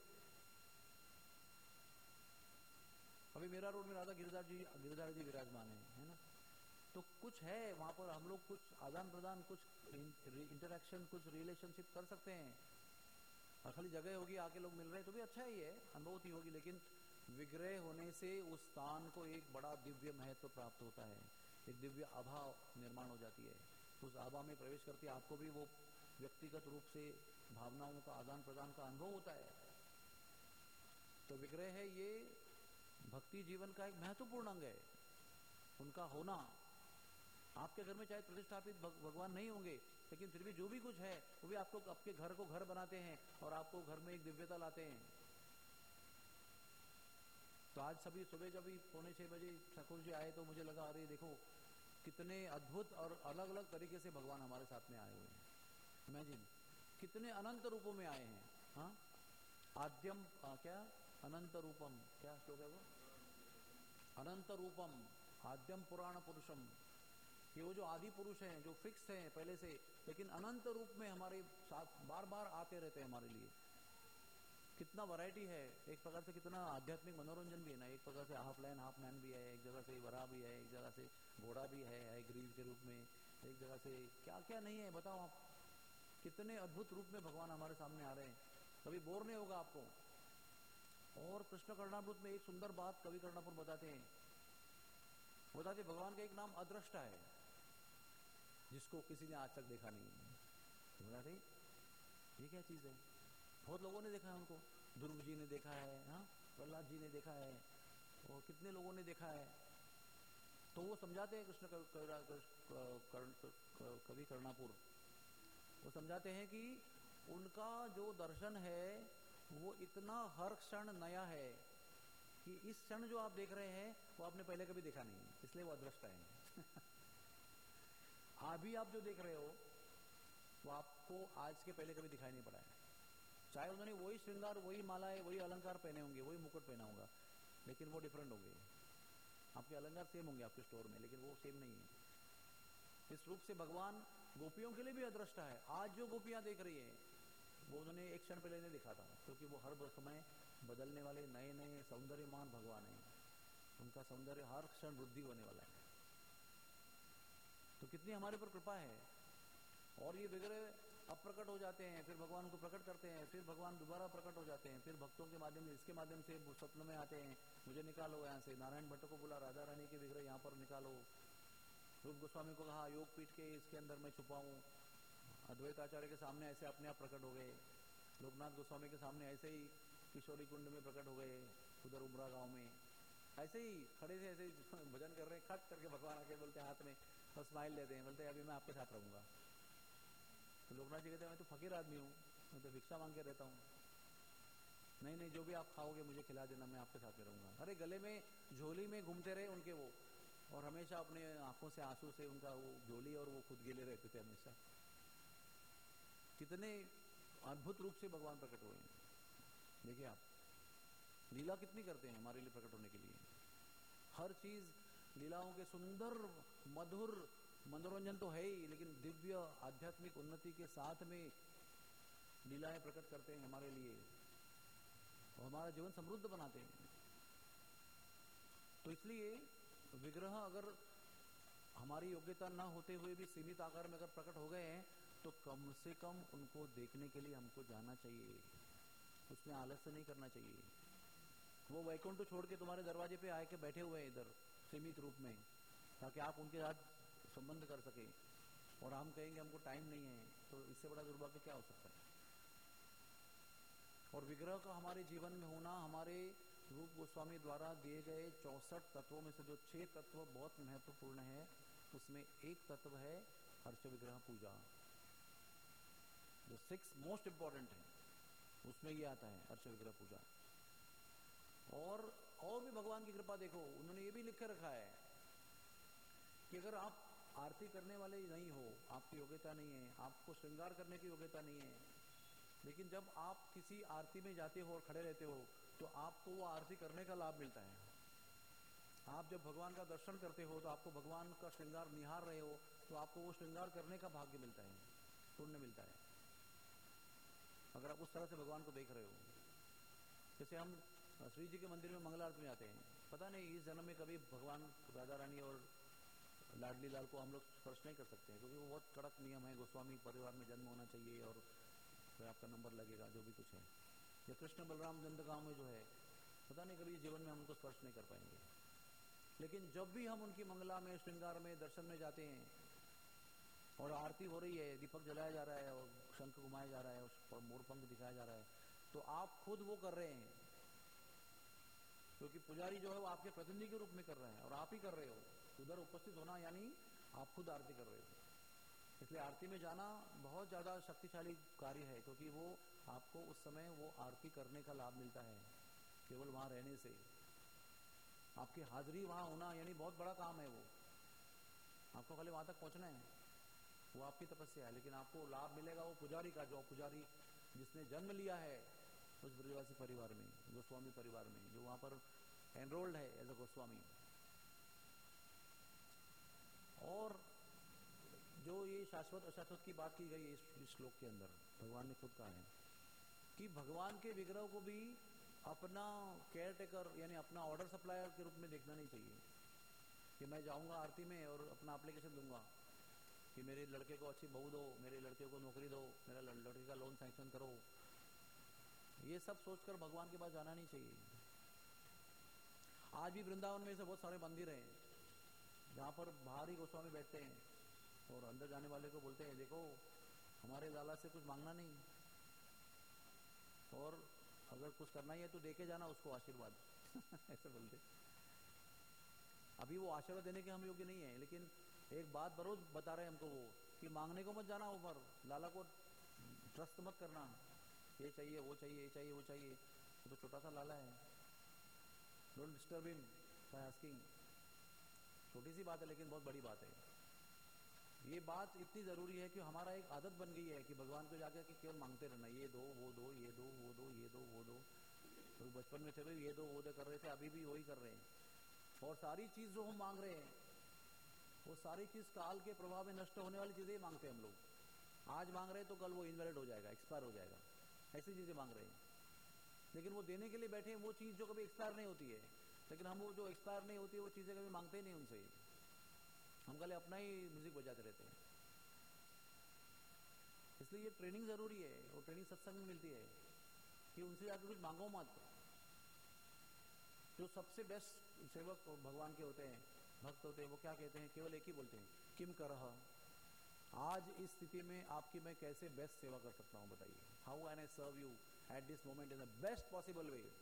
A: अभी मेरा रोड में राधा गिरिधार जी गिरिधार जी विराजमान है, है ना? तो कुछ है वहां पर, हम लोग कुछ आदान प्रदान, कुछ इंटरेक्शन, कुछ रिलेशनशिप कर सकते हैं। और खाली जगह होगी, आके लोग मिल रहे हैं तो भी अच्छा ही है, अनुभूति होगी। लेकिन विग्रह होने से उस स्थान को एक बड़ा दिव्य महत्व प्राप्त होता है, एक दिव्य आभा निर्माण हो जाती है। उस आभा में प्रवेश करके आपको भी वो व्यक्तिगत रूप से भावनाओं का आदान प्रदान का अनुभव होता है। तो विग्रह है ये भक्ति जीवन का एक महत्वपूर्ण अंग है, उनका होना। आपके घर में चाहे प्रतिष्ठापित भगवान नहीं होंगे, लेकिन फिर भी जो भी कुछ है वो भी आपको आपके घर को घर बनाते हैं और आपको घर में एक दिव्यता लाते हैं। तो आज सभी सुबह जब भी पौने छः बजे ठाकुर जी आए तो मुझे लगा अरे देखो कितने अद्भुत और अलग अलग तरीके से भगवान हमारे साथ में आए हुए हैं। इमेजिन कितने अनंत रूपों में आए हैं। हाँ, आद्यम आ, क्या अनंत रूपम, क्या श्लोक है वो, अनंत रूपम आद्यम पुराण पुरुषम। ये वो जो आदि पुरुष हैं जो फिक्स हैं पहले से, लेकिन अनंत रूप में हमारे साथ बार बार आते रहते हैं हमारे लिए। कितना वैरायटी है, एक प्रकार से कितना आध्यात्मिक मनोरंजन भी है ना। एक प्रकार से हाफ लाइन हाफ मैन भी है, एक जगह से वरा भी है, एक जगह से घोड़ा भी है, है ग्रीव के रूप में, एक जगह से क्या क्या नहीं है। बताओ आप, कितने अद्भुत रूप में भगवान हमारे सामने आ रहे हैं, कभी बोर नहीं होगा आपको। और कृष्ण कर्णामृत में एक सुंदर बात कवि कर्णापुर बताते हैं, बताते भगवान का एक नाम अदृष्टा है, जिसको किसी ने आज तक देखा नहीं है। बताते ये क्या चीज है। बहुत लोगों ने देखा है उनको, ध्रुव जी ने देखा है, हाँ प्रहलाद जी ने देखा है, और कितने लोगों ने देखा है। तो वो समझाते हैं कृष्ण कवि कर्णापुर, वो समझाते हैं कि उनका जो दर्शन है वो इतना हर क्षण नया है कि इस क्षण जो आप देख रहे हैं वो आपने पहले कभी देखा नहीं, इसलिए वो अदृष्ट है। अभी आप जो देख रहे हो वो आपको आज के पहले कभी दिखाई नहीं पड़ा है। चाहे उन्होंने वही श्रृंगार, वही मालाएं, वही अलंकार पहने होंगे, वही मुकुट पहना होगा, लेकिन वो डिफरेंट होंगे। आपके अलंकार सेम होंगे आपके स्टोर में, लेकिन वो सेम नहीं है। इस रूप से भगवान गोपियों के लिए भी अदृष्टा है। आज जो गोपियां देख रही है वो उन्होंने एक क्षण पहले नहीं देखा था, क्योंकि वो हर समय बदलने वाले नए नए सौंदर्यमान भगवान है। उनका सौंदर्य हर क्षण वृद्धि होने वाला है। तो कितनी हमारे पर कृपा है। और ये विग्रह अप्रकट हो जाते हैं, फिर भगवान को प्रकट करते हैं, फिर भगवान दोबारा प्रकट हो जाते हैं, फिर भक्तों के माध्यम से, इसके माध्यम से स्वप्न में आते हैं, मुझे निकालो यहाँ से। नारायण भट्ट को बोला राधा रानी के विग्रह यहाँ पर निकालो। रूप गोस्वामी को कहा योग पीठ के इसके अंदर मैं छुपाऊं। अद्वैत आचार्य के सामने ऐसे अपने आप प्रकट हो गए। लोकनाथ गोस्वामी के सामने ऐसे ही किशोरी कुंड में प्रकट हो गए, उधर उमरा गांव में ऐसे ही खड़े थे, ऐसे ही भजन कर रहे हैं, खट करके भगवान आके बोलते हाथ में और स्माइल लेते हैं, बोलते अभी मैं आपके साथ रहूंगा। तो लोकनाथ जी कहते हैं मैं तो फकीर आदमी हूँ, मैं तो भिक्षा मांग के रहता हूँ। नहीं नहीं, जो भी आप खाओगे मुझे खिला देना, मैं आपके साथ में रहूंगा। अरे गले में झोली में घूमते रहे उनके वो, और हमेशा अपने आंखों से आंसू से उनका वो झोली और वो खुद गिले रहते थे हमेशा। कितने अद्भुत रूप से भगवान प्रकट हुए हैं। देखिए आप लीला कितनी करते हैं हमारे लिए प्रकट होने के लिए। हर चीज लीलाओं के सुंदर मधुर मनोरंजन तो है ही, लेकिन दिव्य आध्यात्मिक उन्नति के साथ में लीलाएं प्रकट करते हैं हमारे लिए और हमारा जीवन समृद्ध बनाते हैं। तो इसलिए विग्रह अगर हमारी योग्यता न होते हुए भी सीमित आकार में अगर प्रकट हो गए हैं तो कम से कम उनको देखने के लिए हमको जाना चाहिए, उसमें आलस्य नहीं करना चाहिए। वो वैकुंठ छोड़ के तुम्हारे दरवाजे पे आके बैठे हुए हैं इधर सीमित रूप में, ताकि आप उनके साथ संबंध कर सके, और हम कहेंगे हमको टाइम नहीं है, तो इससे बड़ा दुर्भाग्य क्या हो सकता है। और विग्रह का हमारे जीवन में होना, हमारे रूप गोस्वामी द्वारा दिए गए चौसठ तत्वों में से जो छह तत्व बहुत महत्वपूर्ण है, उसमें एक तत्व है हर्ष विग्रह पूजा, जो सिक्स मोस्ट इंपॉर्टेंट है, उसमें ये आता है हर्ष विग्रह पूजा। और और भी भगवान की कृपा देखो, उन्होंने ये भी लिख के रखा है कि अगर आप आरती करने वाले नहीं हो, आपकी योग्यता नहीं है, आपको श्रृंगार करने की योग्यता नहीं है, लेकिन जब आप किसी आरती में जाते हो और खड़े रहते हो तो आपको वो आरती करने का लाभ मिलता है। आप जब भगवान का दर्शन करते हो तो आपको भगवान का श्रृंगार निहार रहे हो तो आपको वो श्रृंगार करने का भाग्य मिलता है, पुण्य मिलता है, अगर आप उस तरह से भगवान को देख रहे हो। जैसे हम श्री जी के मंदिर में मंगला आरती में आते हैं, पता नहीं इस जन्म में कभी भगवान राधा रानी और लाडली लाल को हम लोग स्पर्श नहीं कर सकते हैं, क्योंकि वो बहुत कड़क नियम है, गोस्वामी परिवार में जन्म होना चाहिए और फिर आपका नंबर लगेगा, जो भी कुछ है। या कृष्ण बलराम नंदगांव में जो है, पता नहीं कभी जीवन में हम उनको स्पर्श नहीं कर पाएंगे। लेकिन जब भी हम उनकी मंगला में, श्रृंगार में, दर्शन में जाते हैं और आरती हो रही है, दीपक जलाया जा रहा है और शंख घुमाया जा रहा है और मोरपंख दिखाया जा रहा है, तो आप खुद वो कर रहे हैं, क्योंकि पुजारी जो है वो आपके प्रतिनिधि के रूप में कर रहे हैं और आप ही कर रहे हो। उधर उपस्थित होना यानी आप खुद आरती कर रहे हो। इसलिए आरती में जाना बहुत ज्यादा शक्तिशाली कार्य है, क्योंकि वो आपको उस समय वो आरती करने का लाभ मिलता है केवल वहां रहने से। आपकी हाजिरी वहां होना यानी बहुत बड़ा काम है वो, आपको खाली वहां तक पहुंचना है, वो आपकी तपस्या है। लेकिन आपको लाभ मिलेगा वो पुजारी का, जो पुजारी जिसने जन्म लिया है उस ब्रजवासी परिवार में, गोस्वामी परिवार में, जो वहां पर एनरोल्ड है एज अ गोस्वामी। और जो ये शाश्वत अशाश्वत की बात की गई है इस श्लोक के अंदर, भगवान ने खुद कहा है कि भगवान के विग्रह को भी अपना केयर टेकर यानी अपना ऑर्डर सप्लायर के रूप में देखना नहीं चाहिए कि मैं जाऊंगा आरती में और अपना एप्लीकेशन दूंगा कि मेरे लड़के को अच्छी बहू दो, मेरे लड़के को नौकरी दो, मेरा लड़के का लोन सैंक्शन करो। ये सब सोचकर भगवान के पास जाना नहीं चाहिए। आज भी वृंदावन में से बहुत सारे मंदिर हैं जहाँ पर बाहर ही गोस्वामी बैठते हैं और अंदर जाने वाले को बोलते हैं देखो हमारे लाला से कुछ मांगना नहीं, और अगर कुछ करना ही है तो देके जाना उसको आशीर्वाद ऐसे बोलते। अभी वो आशीर्वाद देने के हम योग्य नहीं है, लेकिन एक बात बरोज बता रहे हैं हमको वो कि मांगने को मत जाना ऊपर, लाला को ट्रस्ट मत करना, ये चाहिए वो चाहिए ये चाहिए वो चाहिए, तो छोटा सा लाला है, don't disturb him by asking. छोटी सी बात है लेकिन बहुत बड़ी बात है। ये बात इतनी जरूरी है कि हमारा एक आदत बन गई है कि भगवान को जाकर के केवल मांगते रहना, ये दो वो दो ये दो वो दो ये दो वो दो। तो बचपन में थे भाई ये दो वो दो कर रहे थे, अभी भी वही कर रहे हैं। और सारी चीज जो हम मांग रहे हैं वो सारी चीज काल के प्रभाव में नष्ट होने वाली चीजें ही मांगते हैं हम लोग। आज मांग रहे हैं तो कल वो इनवैलिड हो जाएगा, एक्सपायर हो जाएगा, ऐसी चीजें मांग रहे हैं। लेकिन वो देने के लिए बैठे हैं वो चीज जो कभी एक्सपायर नहीं होती है, लेकिन हम वो जो एक्सपायर नहीं होती है वो चीजें कभी मांगते ही नहीं उनसे, हम कल अपना ही म्यूजिक बजाते रहते हैं। इसलिए ये ट्रेनिंग जरूरी है, वो ट्रेनिंग सत्संग में मिलती है कि उनसे जाकर कुछ मांगो मत। जो सबसे बेस्ट सेवक भगवान के होते हैं, भक्त होते हैं, वो क्या कहते हैं, केवल एक ही बोलते हैं, किम करह, आज इस स्थिति में आपकी मैं कैसे बेस्ट सेवा कर सकता हूं बताइए, how can I serve you at this moment in the best possible way.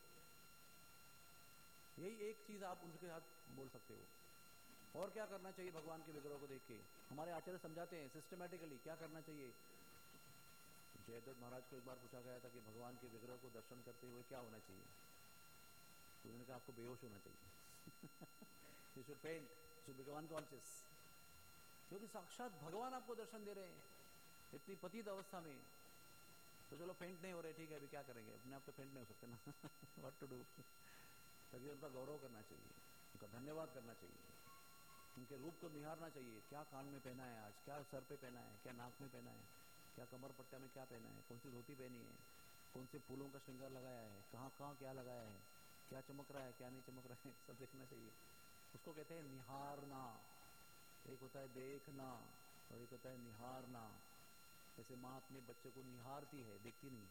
A: यही एक चीज आप उनके साथ बोल सकते हो। और क्या करना चाहिए भगवान के विग्रह को देख के, हमारे आचार्य समझाते हैं सिस्टमैटिकली क्या करना चाहिए। जयदत्त महाराज को एक बार पूछा गया था कि भगवान के विग्रह को दर्शन करते हुए क्या होना चाहिए, तो उन्होंने कहा आपको बेहोश होना चाहिए। You should faint, should become unconscious, क्योंकि साक्षात भगवान आपको दर्शन दे रहे हैं इतनी पतित अवस्था में। तो चलो फेंट नहीं हो रहे, ठीक है, अभी क्या करेंगे, अपने आप तो फेंट नहीं हो सकते ना। व्हाट टू डू, तभी उनका गौरव करना चाहिए, उनका धन्यवाद करना चाहिए, उनके रूप को निहारना चाहिए। क्या कान में पहना है आज, क्या सर पे पहना है, क्या नाक में पहना है, क्या कमर पट्टा में क्या पहना है, कौन सी धोती पहनी है, कौन से फूलों का श्रृंगार लगाया है, कहाँ कहाँ क्या लगाया है, क्या चमक रहा है क्या नहीं चमक रहा है, सब देखना चाहिए। उसको कहते हैं निहारना। एक होता है देखना और एक होता है निहारना। जैसे माँ अपने बच्चे को निहारती है, देखती नहीं।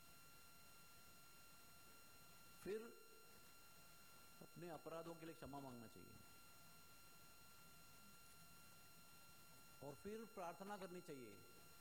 A: फिर अपने अपराधों के लिए क्षमा मांगना चाहिए और फिर प्रार्थना करनी चाहिए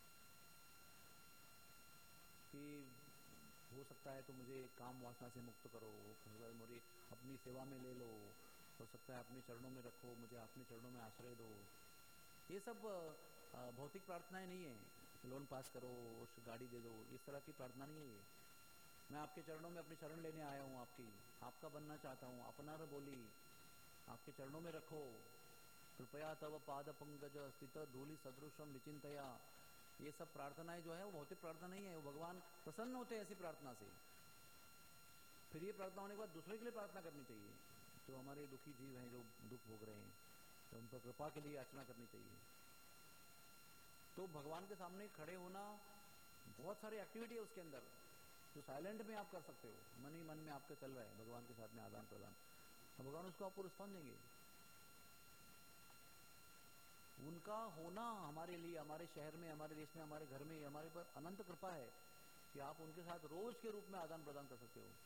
A: कि हो सकता है तो मुझे काम वासना से मुक्त करो, मुझे अपनी सेवा में ले लो, हो सकता है अपने चरणों में रखो, मुझे अपने चरणों में आश्रय दो। ये सब भौतिक प्रार्थनाएं नहीं है, लोन पास करो, गाड़ी दे दो, इस तरह की प्रार्थना नहीं है। मैं आपके चरणों में अपनी शरण लेने आया हूँ, आपकी आपका बनना चाहता हूँ, अपना बोली आपके चरणों में रखो, कृपया तव पाद पंकज स्थित धूलि सदृशम विचिंतया। ये सब प्रार्थनाएं जो है वो भौतिक प्रार्थना नहीं है, वो भगवान प्रसन्न होते हैं ऐसी प्रार्थना से। फिर ये प्रार्थना होने के बाद दूसरे के लिए प्रार्थना करनी चाहिए, जो हमारे दुखी जीव हैं, जो दुख भोग रहे हैं, तो उन पर कृपा के लिए याचना करनी चाहिए। तो भगवान के सामने खड़े होना बहुत सारी एक्टिविटी है उसके अंदर, जो साइलेंट में आप कर सकते हो, मन ही मन में आपके चल रहा है भगवान के साथ में आदान प्रदान, तो भगवान उसको आपको रिस्पॉन्स देंगे। उनका होना हमारे लिए, हमारे शहर में, हमारे देश में, हमारे घर में, हमारे पर अनंत कृपा है कि आप उनके साथ रोज के रूप में आदान प्रदान कर सकते हो।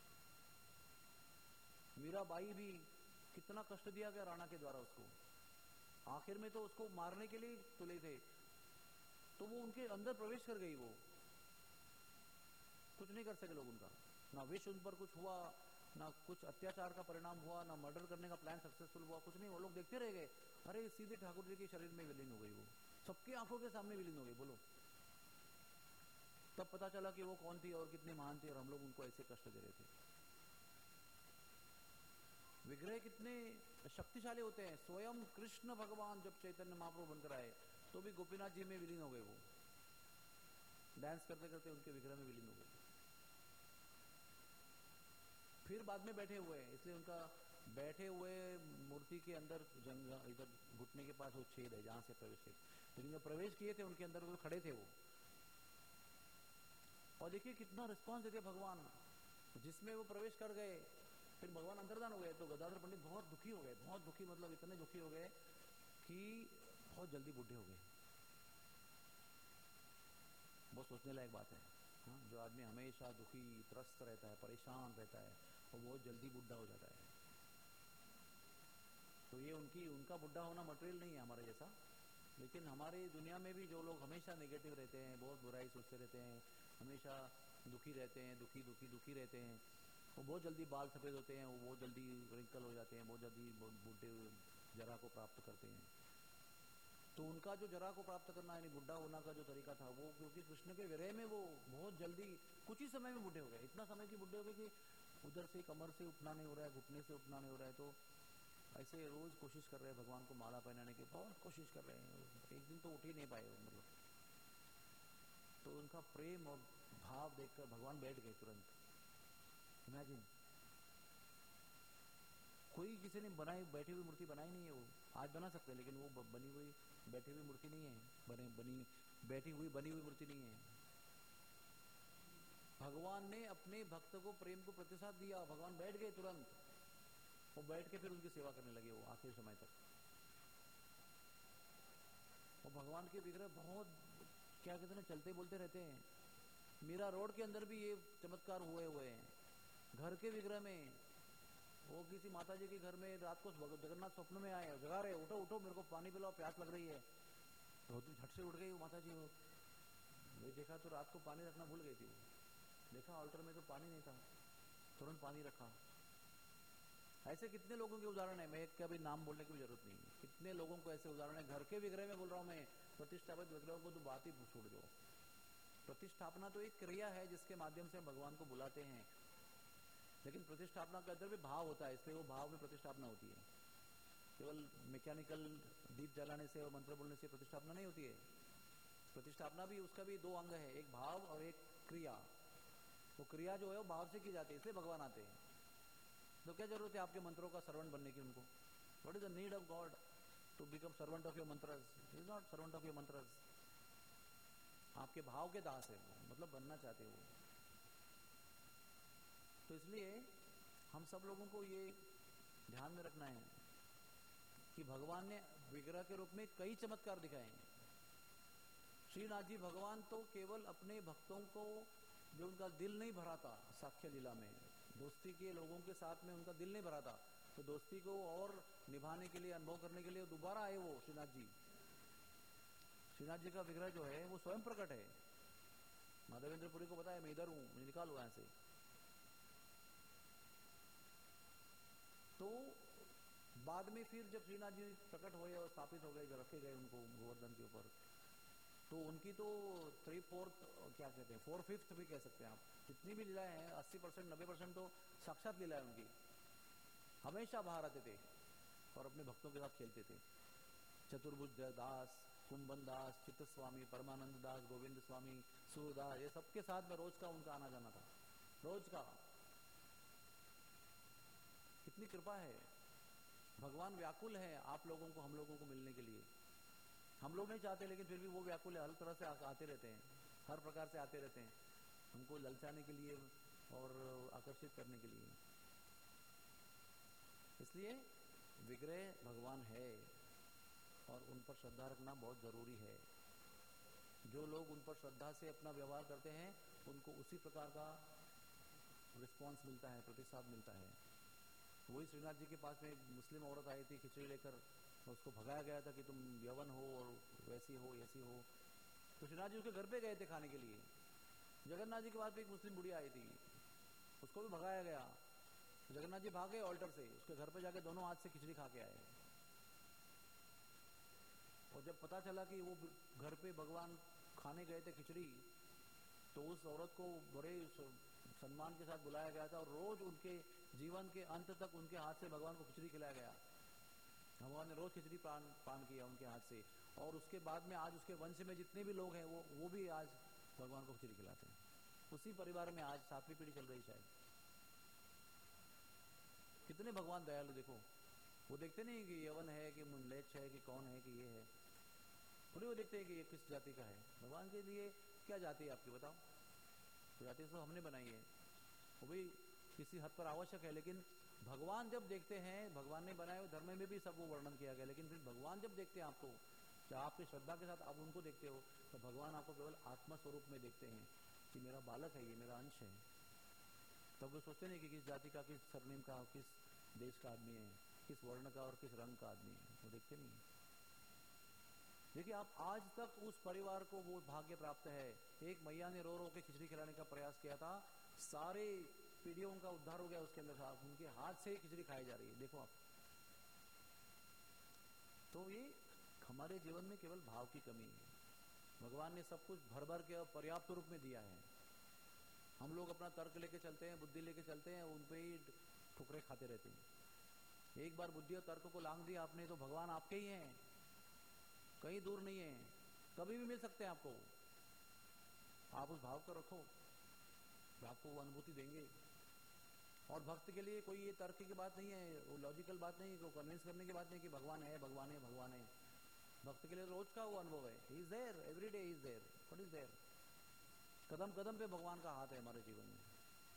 A: मीराबाई भी कितना कष्ट दिया गया राणा के द्वारा उसको, आखिर में तो उसको मारने के लिए तुले थे, तो वो उनके अंदर प्रवेश कर गई, वो कुछ नहीं कर सके लोग उनका, ना विष उन पर कुछ हुआ, ना कुछ अत्याचार का परिणाम हुआ, ना मर्डर करने का प्लान सक्सेसफुल हुआ, कुछ नहीं। वो लोग देखते रह गए, अरे सीधे ठाकुर जी के शरीर में विलीन हो गई, वो सबकी आंखों के सामने विलीन हो गई। बोलो, तब पता चला कि वो कौन थी और कितनी महान थी और हम लोग उनको ऐसे कष्ट दे रहे थे। विग्रह कितने शक्तिशाली होते हैं। स्वयं कृष्ण भगवान जब चैतन्य महाप्रभु बनकर आए तो भी गोपीनाथ जी में विलीन हो गए, वो डांस करते करते उनके विग्रह में विलीन हो गए। फिर बाद में बैठे हुए हैं, इसलिए उनका बैठे हुए मूर्ति के अंदर जंग इधर घुटने के पास वो छेद है जहां से प्रवेश किए, लेकिन जब प्रवेश किए थे उनके अंदर वो खड़े थे वो। और देखिए कितना रिस्पॉन्स देते भगवान, जिसमें वो प्रवेश कर गए फिर भगवान अंतर्धान हो गए तो गदाधर पंडित बहुत दुखी हो गए, बहुत दुखी मतलब इतने दुखी हो गए कि बहुत जल्दी बूढ़े हो गए। बहुत सोचने लायक बात है। हाँ, जो आदमी हमेशा दुखी त्रस्त रहता है, परेशान रहता है, वो बहुत जल्दी बुढ़ा हो जाता है। तो ये उनकी उनका बुढ़ा होना मटेरियल नहीं है हमारे जैसा, लेकिन हमारी दुनिया में भी जो लोग हमेशा नेगेटिव रहते हैं, बहुत बुराई सोचते रहते हैं, हमेशा दुखी रहते हैं, दुखी दुखी दुखी रहते हैं, वो बहुत जल्दी बाल सफ़ेद होते हैं, वो बहुत जल्दी रिंकल हो जाते हैं, बहुत जल्दी बूढ़े जरा को प्राप्त करते हैं। तो उनका जो जरा को प्राप्त करना यानी बुढ़ा होना का जो तरीका था वो, क्योंकि कृष्ण के विरह में वो बहुत जल्दी कुछ ही समय में बूढ़े हो गए, इतना समय की बूढ़े हो गए कि उधर से कमर से उठना नहीं हो रहा है, घुटने से उठना नहीं हो रहा है। तो ऐसे रोज कोशिश कर रहे हैं भगवान को माला पहनाने की, बहुत कोशिश कर रहे हैं, एक दिन तो उठ ही नहीं पाए मतलब। तो उनका प्रेम और भाव देखकर भगवान बैठ गए तुरंत। इमेजिन, कोई किसी ने बनाई बैठी हुई मूर्ति बनाई नहीं है, वो आज बना सकते हैं, लेकिन वो बनी हुई बैठी हुई मूर्ति नहीं है, बने बनी बैठी हुई बनी हुई मूर्ति नहीं है। भगवान ने अपने भक्त को प्रेम को प्रतिसाद दिया, भगवान बैठ गए तुरंत, वो बैठ के फिर उनकी सेवा करने लगे वो आखिरी समय तक। और भगवान के विग्रह बहुत क्या कहते हैं, चलते बोलते रहते हैं। मीरा रोड के अंदर भी ये चमत्कार हुए हुए हैं। घर के विग्रह में वो किसी माता जी के घर में रात को जगन्नाथ स्वप्न में आए, जगा रहे, उठो उठो मेरे को पानी पिलाओ, प्यास लग रही है। तो झट से उठ गई वो माता जी, वो देखा तो रात को पानी रखना भूल गई थी, वो देखा ऑल्टर में तो पानी नहीं था, तुरंत पानी रखा। ऐसे कितने लोगों के उदाहरण है, मैं कभी नाम बोलने की भी जरूरत नहीं है, कितने लोगों को ऐसे उदाहरण है। घर के विग्रह में बोल रहा हूँ मैं, प्रतिष्ठापित विग्रहों को तो बात ही छोड़ दो। प्रतिष्ठापना तो एक क्रिया है जिसके माध्यम से हम भगवान को बुलाते हैं, लेकिन प्रतिष्ठापना के अंदर भी भाव होता है, इसलिए वो भाव में प्रतिष्ठापना होती है। केवल मैकेनिकल दीप जलाने से और मंत्र बोलने से प्रतिष्ठापना नहीं होती है। प्रतिष्ठापना भी उसका भी दो अंग है, एक भाव और एक क्रिया। वो क्रिया जो है वो भाव से की जाती है, इसलिए भगवान आते हैं। तो क्या जरूरत है आपके मंत्रों का सर्वेंट बनने की उनको? What is the need of God to become servant of your mantras? Is not servant of your mantras. आपके भाव के दास है वो, मतलब बनना चाहते हो। तो इसलिए हम सब लोगों को ये ध्यान में रखना है कि भगवान ने विग्रह के रूप में कई चमत्कार दिखाए हैं। श्रीनाथ जी भगवान तो केवल अपने भक्तों को, जो उनका दिल नहीं भरा था साक्ष्य लीला में, दोस्ती के लोगों के साथ में उनका दिल नहीं भरा था, तो दोस्ती को और निभाने के लिए, अनुभव करने के लिए दोबारा आए वो श्रीनाथ जी। श्रीनाथ जी का विग्रह जो है वो स्वयं प्रकट है। माधवेंद्रपुरी को बताया मैं इधर हूं, मुझे निकालो यहां से। तो बाद में फिर जब श्रीनाथ जी प्रकट हुए और स्थापित हो गए, जब रखे गए उनको गोवर्धन के ऊपर, तो उनकी तो थ्री फोर्थ क्या कहते हैं, फोर फिफ्थ भी कह सकते हैं आप, जितनी भी लीलाएं हैं अस्सी परसेंट नब्बे परसेंट तो साक्षात लीला है उनकी। हमेशा बाहर आते थे और अपने भक्तों के साथ खेलते थे। चतुर्भुज दास, कुंभन दास, चित्त स्वामी, परमानंद दास, गोविंद स्वामी, सूरदास, ये सबके साथ में रोज का उनका आना जाना था, रोज का। कितनी कृपा है, भगवान व्याकुल है आप लोगों को, हम लोगों को मिलने के लिए। हम लोग नहीं चाहते, लेकिन फिर भी वो व्याकुल है, हर तरह से आते रहते हैं, हर प्रकार से आते रहते हैं हमको ललचाने के लिए और आकर्षित करने के लिए। इसलिए विग्रह भगवान है और उन पर श्रद्धा रखना बहुत जरूरी है। जो लोग उन पर श्रद्धा से अपना व्यवहार करते हैं उनको उसी प्रकार का रिस्पॉन्स मिलता है, प्रतिसाद मिलता है। वही श्रीनाथ जी के पास में एक मुस्लिम औरत आई थी खिचड़ी लेकर, उसको भगाया गया था कि तुम यवन हो और वैसी हो ऐसी हो। तो श्रीनाथ जी उसके घर पे गए थे खाने के लिए। जगन्नाथ जी के पास में एक मुस्लिम बुढ़िया आई थी, उसको भी भगाया गया। जगन्नाथ जी भागे ऑल्टर से, उसके घर पे जाके दोनों हाथ से खिचड़ी खा के आए। और जब पता चला कि वो घर पे भगवान खाने गए थे खिचड़ी, तो उस औरत को बड़े सम्मान के साथ बुलाया गया था और रोज उनके जीवन के अंत तक उनके हाथ से भगवान को खिचड़ी खिलाया गया। भगवान ने रोज खिचड़ी पान पान किया उनके हाथ से, और उसके बाद में आज उसके वंश में जितने भी लोग हैं वो वो भी आज भगवान को खिचड़ी खिलाते हैं। उसी परिवार में आज सातवीं पीढ़ी चल रही शायद। कितने भगवान दयालु देखो, वो देखते नहीं कि यवन है कि मुंडलेच है कि कौन है कि ये है, थोड़ी वो देखते हैं कि ये किस जाति का है। भगवान के लिए क्या जाति है आपकी बताओ? तो जाति तो हमने बनाई है, वो भी किसी हद पर आवश्यक है, लेकिन भगवान जब देखते हैं, भगवान ने बनाए हुए धर्म में भी सब वो वर्णन किया गया, लेकिन फिर भगवान जब देखते हैं आपको, जब आपकी श्रद्धा के साथ आप उनको देखते हो, तो भगवान आपको केवल आत्मा स्वरूप में देखते हैं कि मेरा बालक है, ये मेरा अंश है। तब वो सोचते नहीं कि किस जाति का, किस सरनेम का, किस देश का आदमी है, किस वर्ण का और किस रंग का आदमी है, वो देखते नहीं। देखिए, आप आज तक उस परिवार को वो भाग्य प्राप्त है। एक मैया ने रो रो के खिचड़ी खिलाने का प्रयास किया था, सारे पीढ़ियों का उद्धार हो गया उसके अंदर था, उनके हाथ से ही खिचड़ी खाई जा रही है। देखो आप, तो ये हमारे जीवन में केवल भाव की कमी है। भगवान ने सब कुछ भर भर के पर्याप्त रूप में दिया है, हम लोग अपना तर्क लेके चलते हैं, बुद्धि लेके चलते हैं, उन पे ही ठुकरे खाते रहते हैं। एक बार बुद्धि और तर्क को लांग दिया आपने तो भगवान आपके ही हैं, कहीं दूर नहीं है, कभी भी मिल सकते हैं आपको। आप उस भाव को रखो, आपको वो अनुभूति देंगे। और भक्त के लिए कोई ये तर्क की बात नहीं है, वो लॉजिकल बात नहीं है, वो कन्विंस करने की बात नहीं कि भगवान है भगवान है भगवान है। भक्त के लिए रोज का वो अनुभव है, he is there, every day is there, what is there. कदम कदम पे भगवान का हाथ है हमारे जीवन में।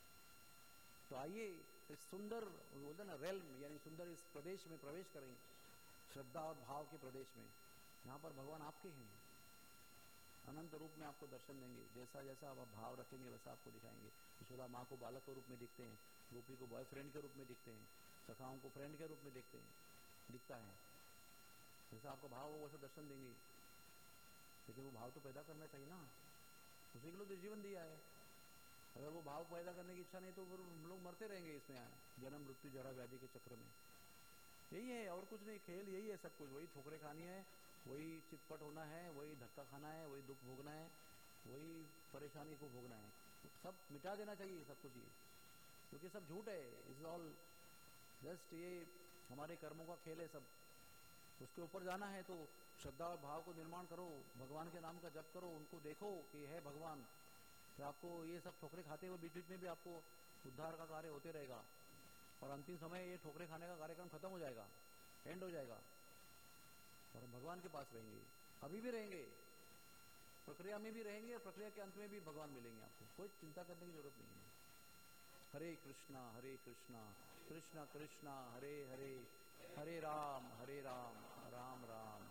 A: तो आइए इस सुंदर बोलते ना रेल्म, यानी सुंदर इस प्रदेश में प्रवेश करें, श्रद्धा और भाव के प्रदेश में, यहाँ पर भगवान आपके हैं, अनंत रूप में आपको दर्शन देंगे। जैसा जैसा आप भाव रखेंगे वैसा आपको दिखाएंगे। यशोदा माँ को बालक के रूप में दिखते हैं, गोपी को बॉयफ्रेंड के रूप में दिखते हैं, सखाओं को फ्रेंड के रूप में दिखते हैं, दिखता है। जैसा आपका भाव हो वैसा दर्शन देंगे, लेकिन वो भाव तो पैदा करना चाहिए ना, उसी के लिए जीवन दिया है। अगर वो भाव पैदा करने की इच्छा नहीं तो फिर हम लोग मरते रहेंगे इसमें, जन्म मृत्यु जरा व्याधि के चक्र में। यही है और कुछ नहीं, खेल यही है सब कुछ, वही ठोकरे खानी है, वही चितपट होना है, वही धक्का खाना है, वही दुख भोगना है, वही परेशानी को भोगना है। सब मिटा देना चाहिए सब कुछ, ये क्योंकि सब झूठ है, इज ऑल जस्ट ये हमारे कर्मों का खेल है सब। उसके ऊपर जाना है तो श्रद्धा और भाव को निर्माण करो, भगवान के नाम का जप करो, उनको देखो कि है भगवान, तो आपको ये सब ठोकरे खाते हुए बीच बीच में भी आपको उद्धार का कार्य होते रहेगा, और अंतिम समय ये ठोकरे खाने का कार्यक्रम खत्म हो जाएगा, एंड हो जाएगा, और हम भगवान के पास रहेंगे, अभी भी रहेंगे, प्रक्रिया में भी रहेंगे, और प्रक्रिया के अंत में भी भगवान मिलेंगे आपको, कोई चिंता करने की जरूरत नहीं है। हरे कृष्णा हरे कृष्णा कृष्णा कृष्णा हरे हरे, हरे राम हरे राम राम राम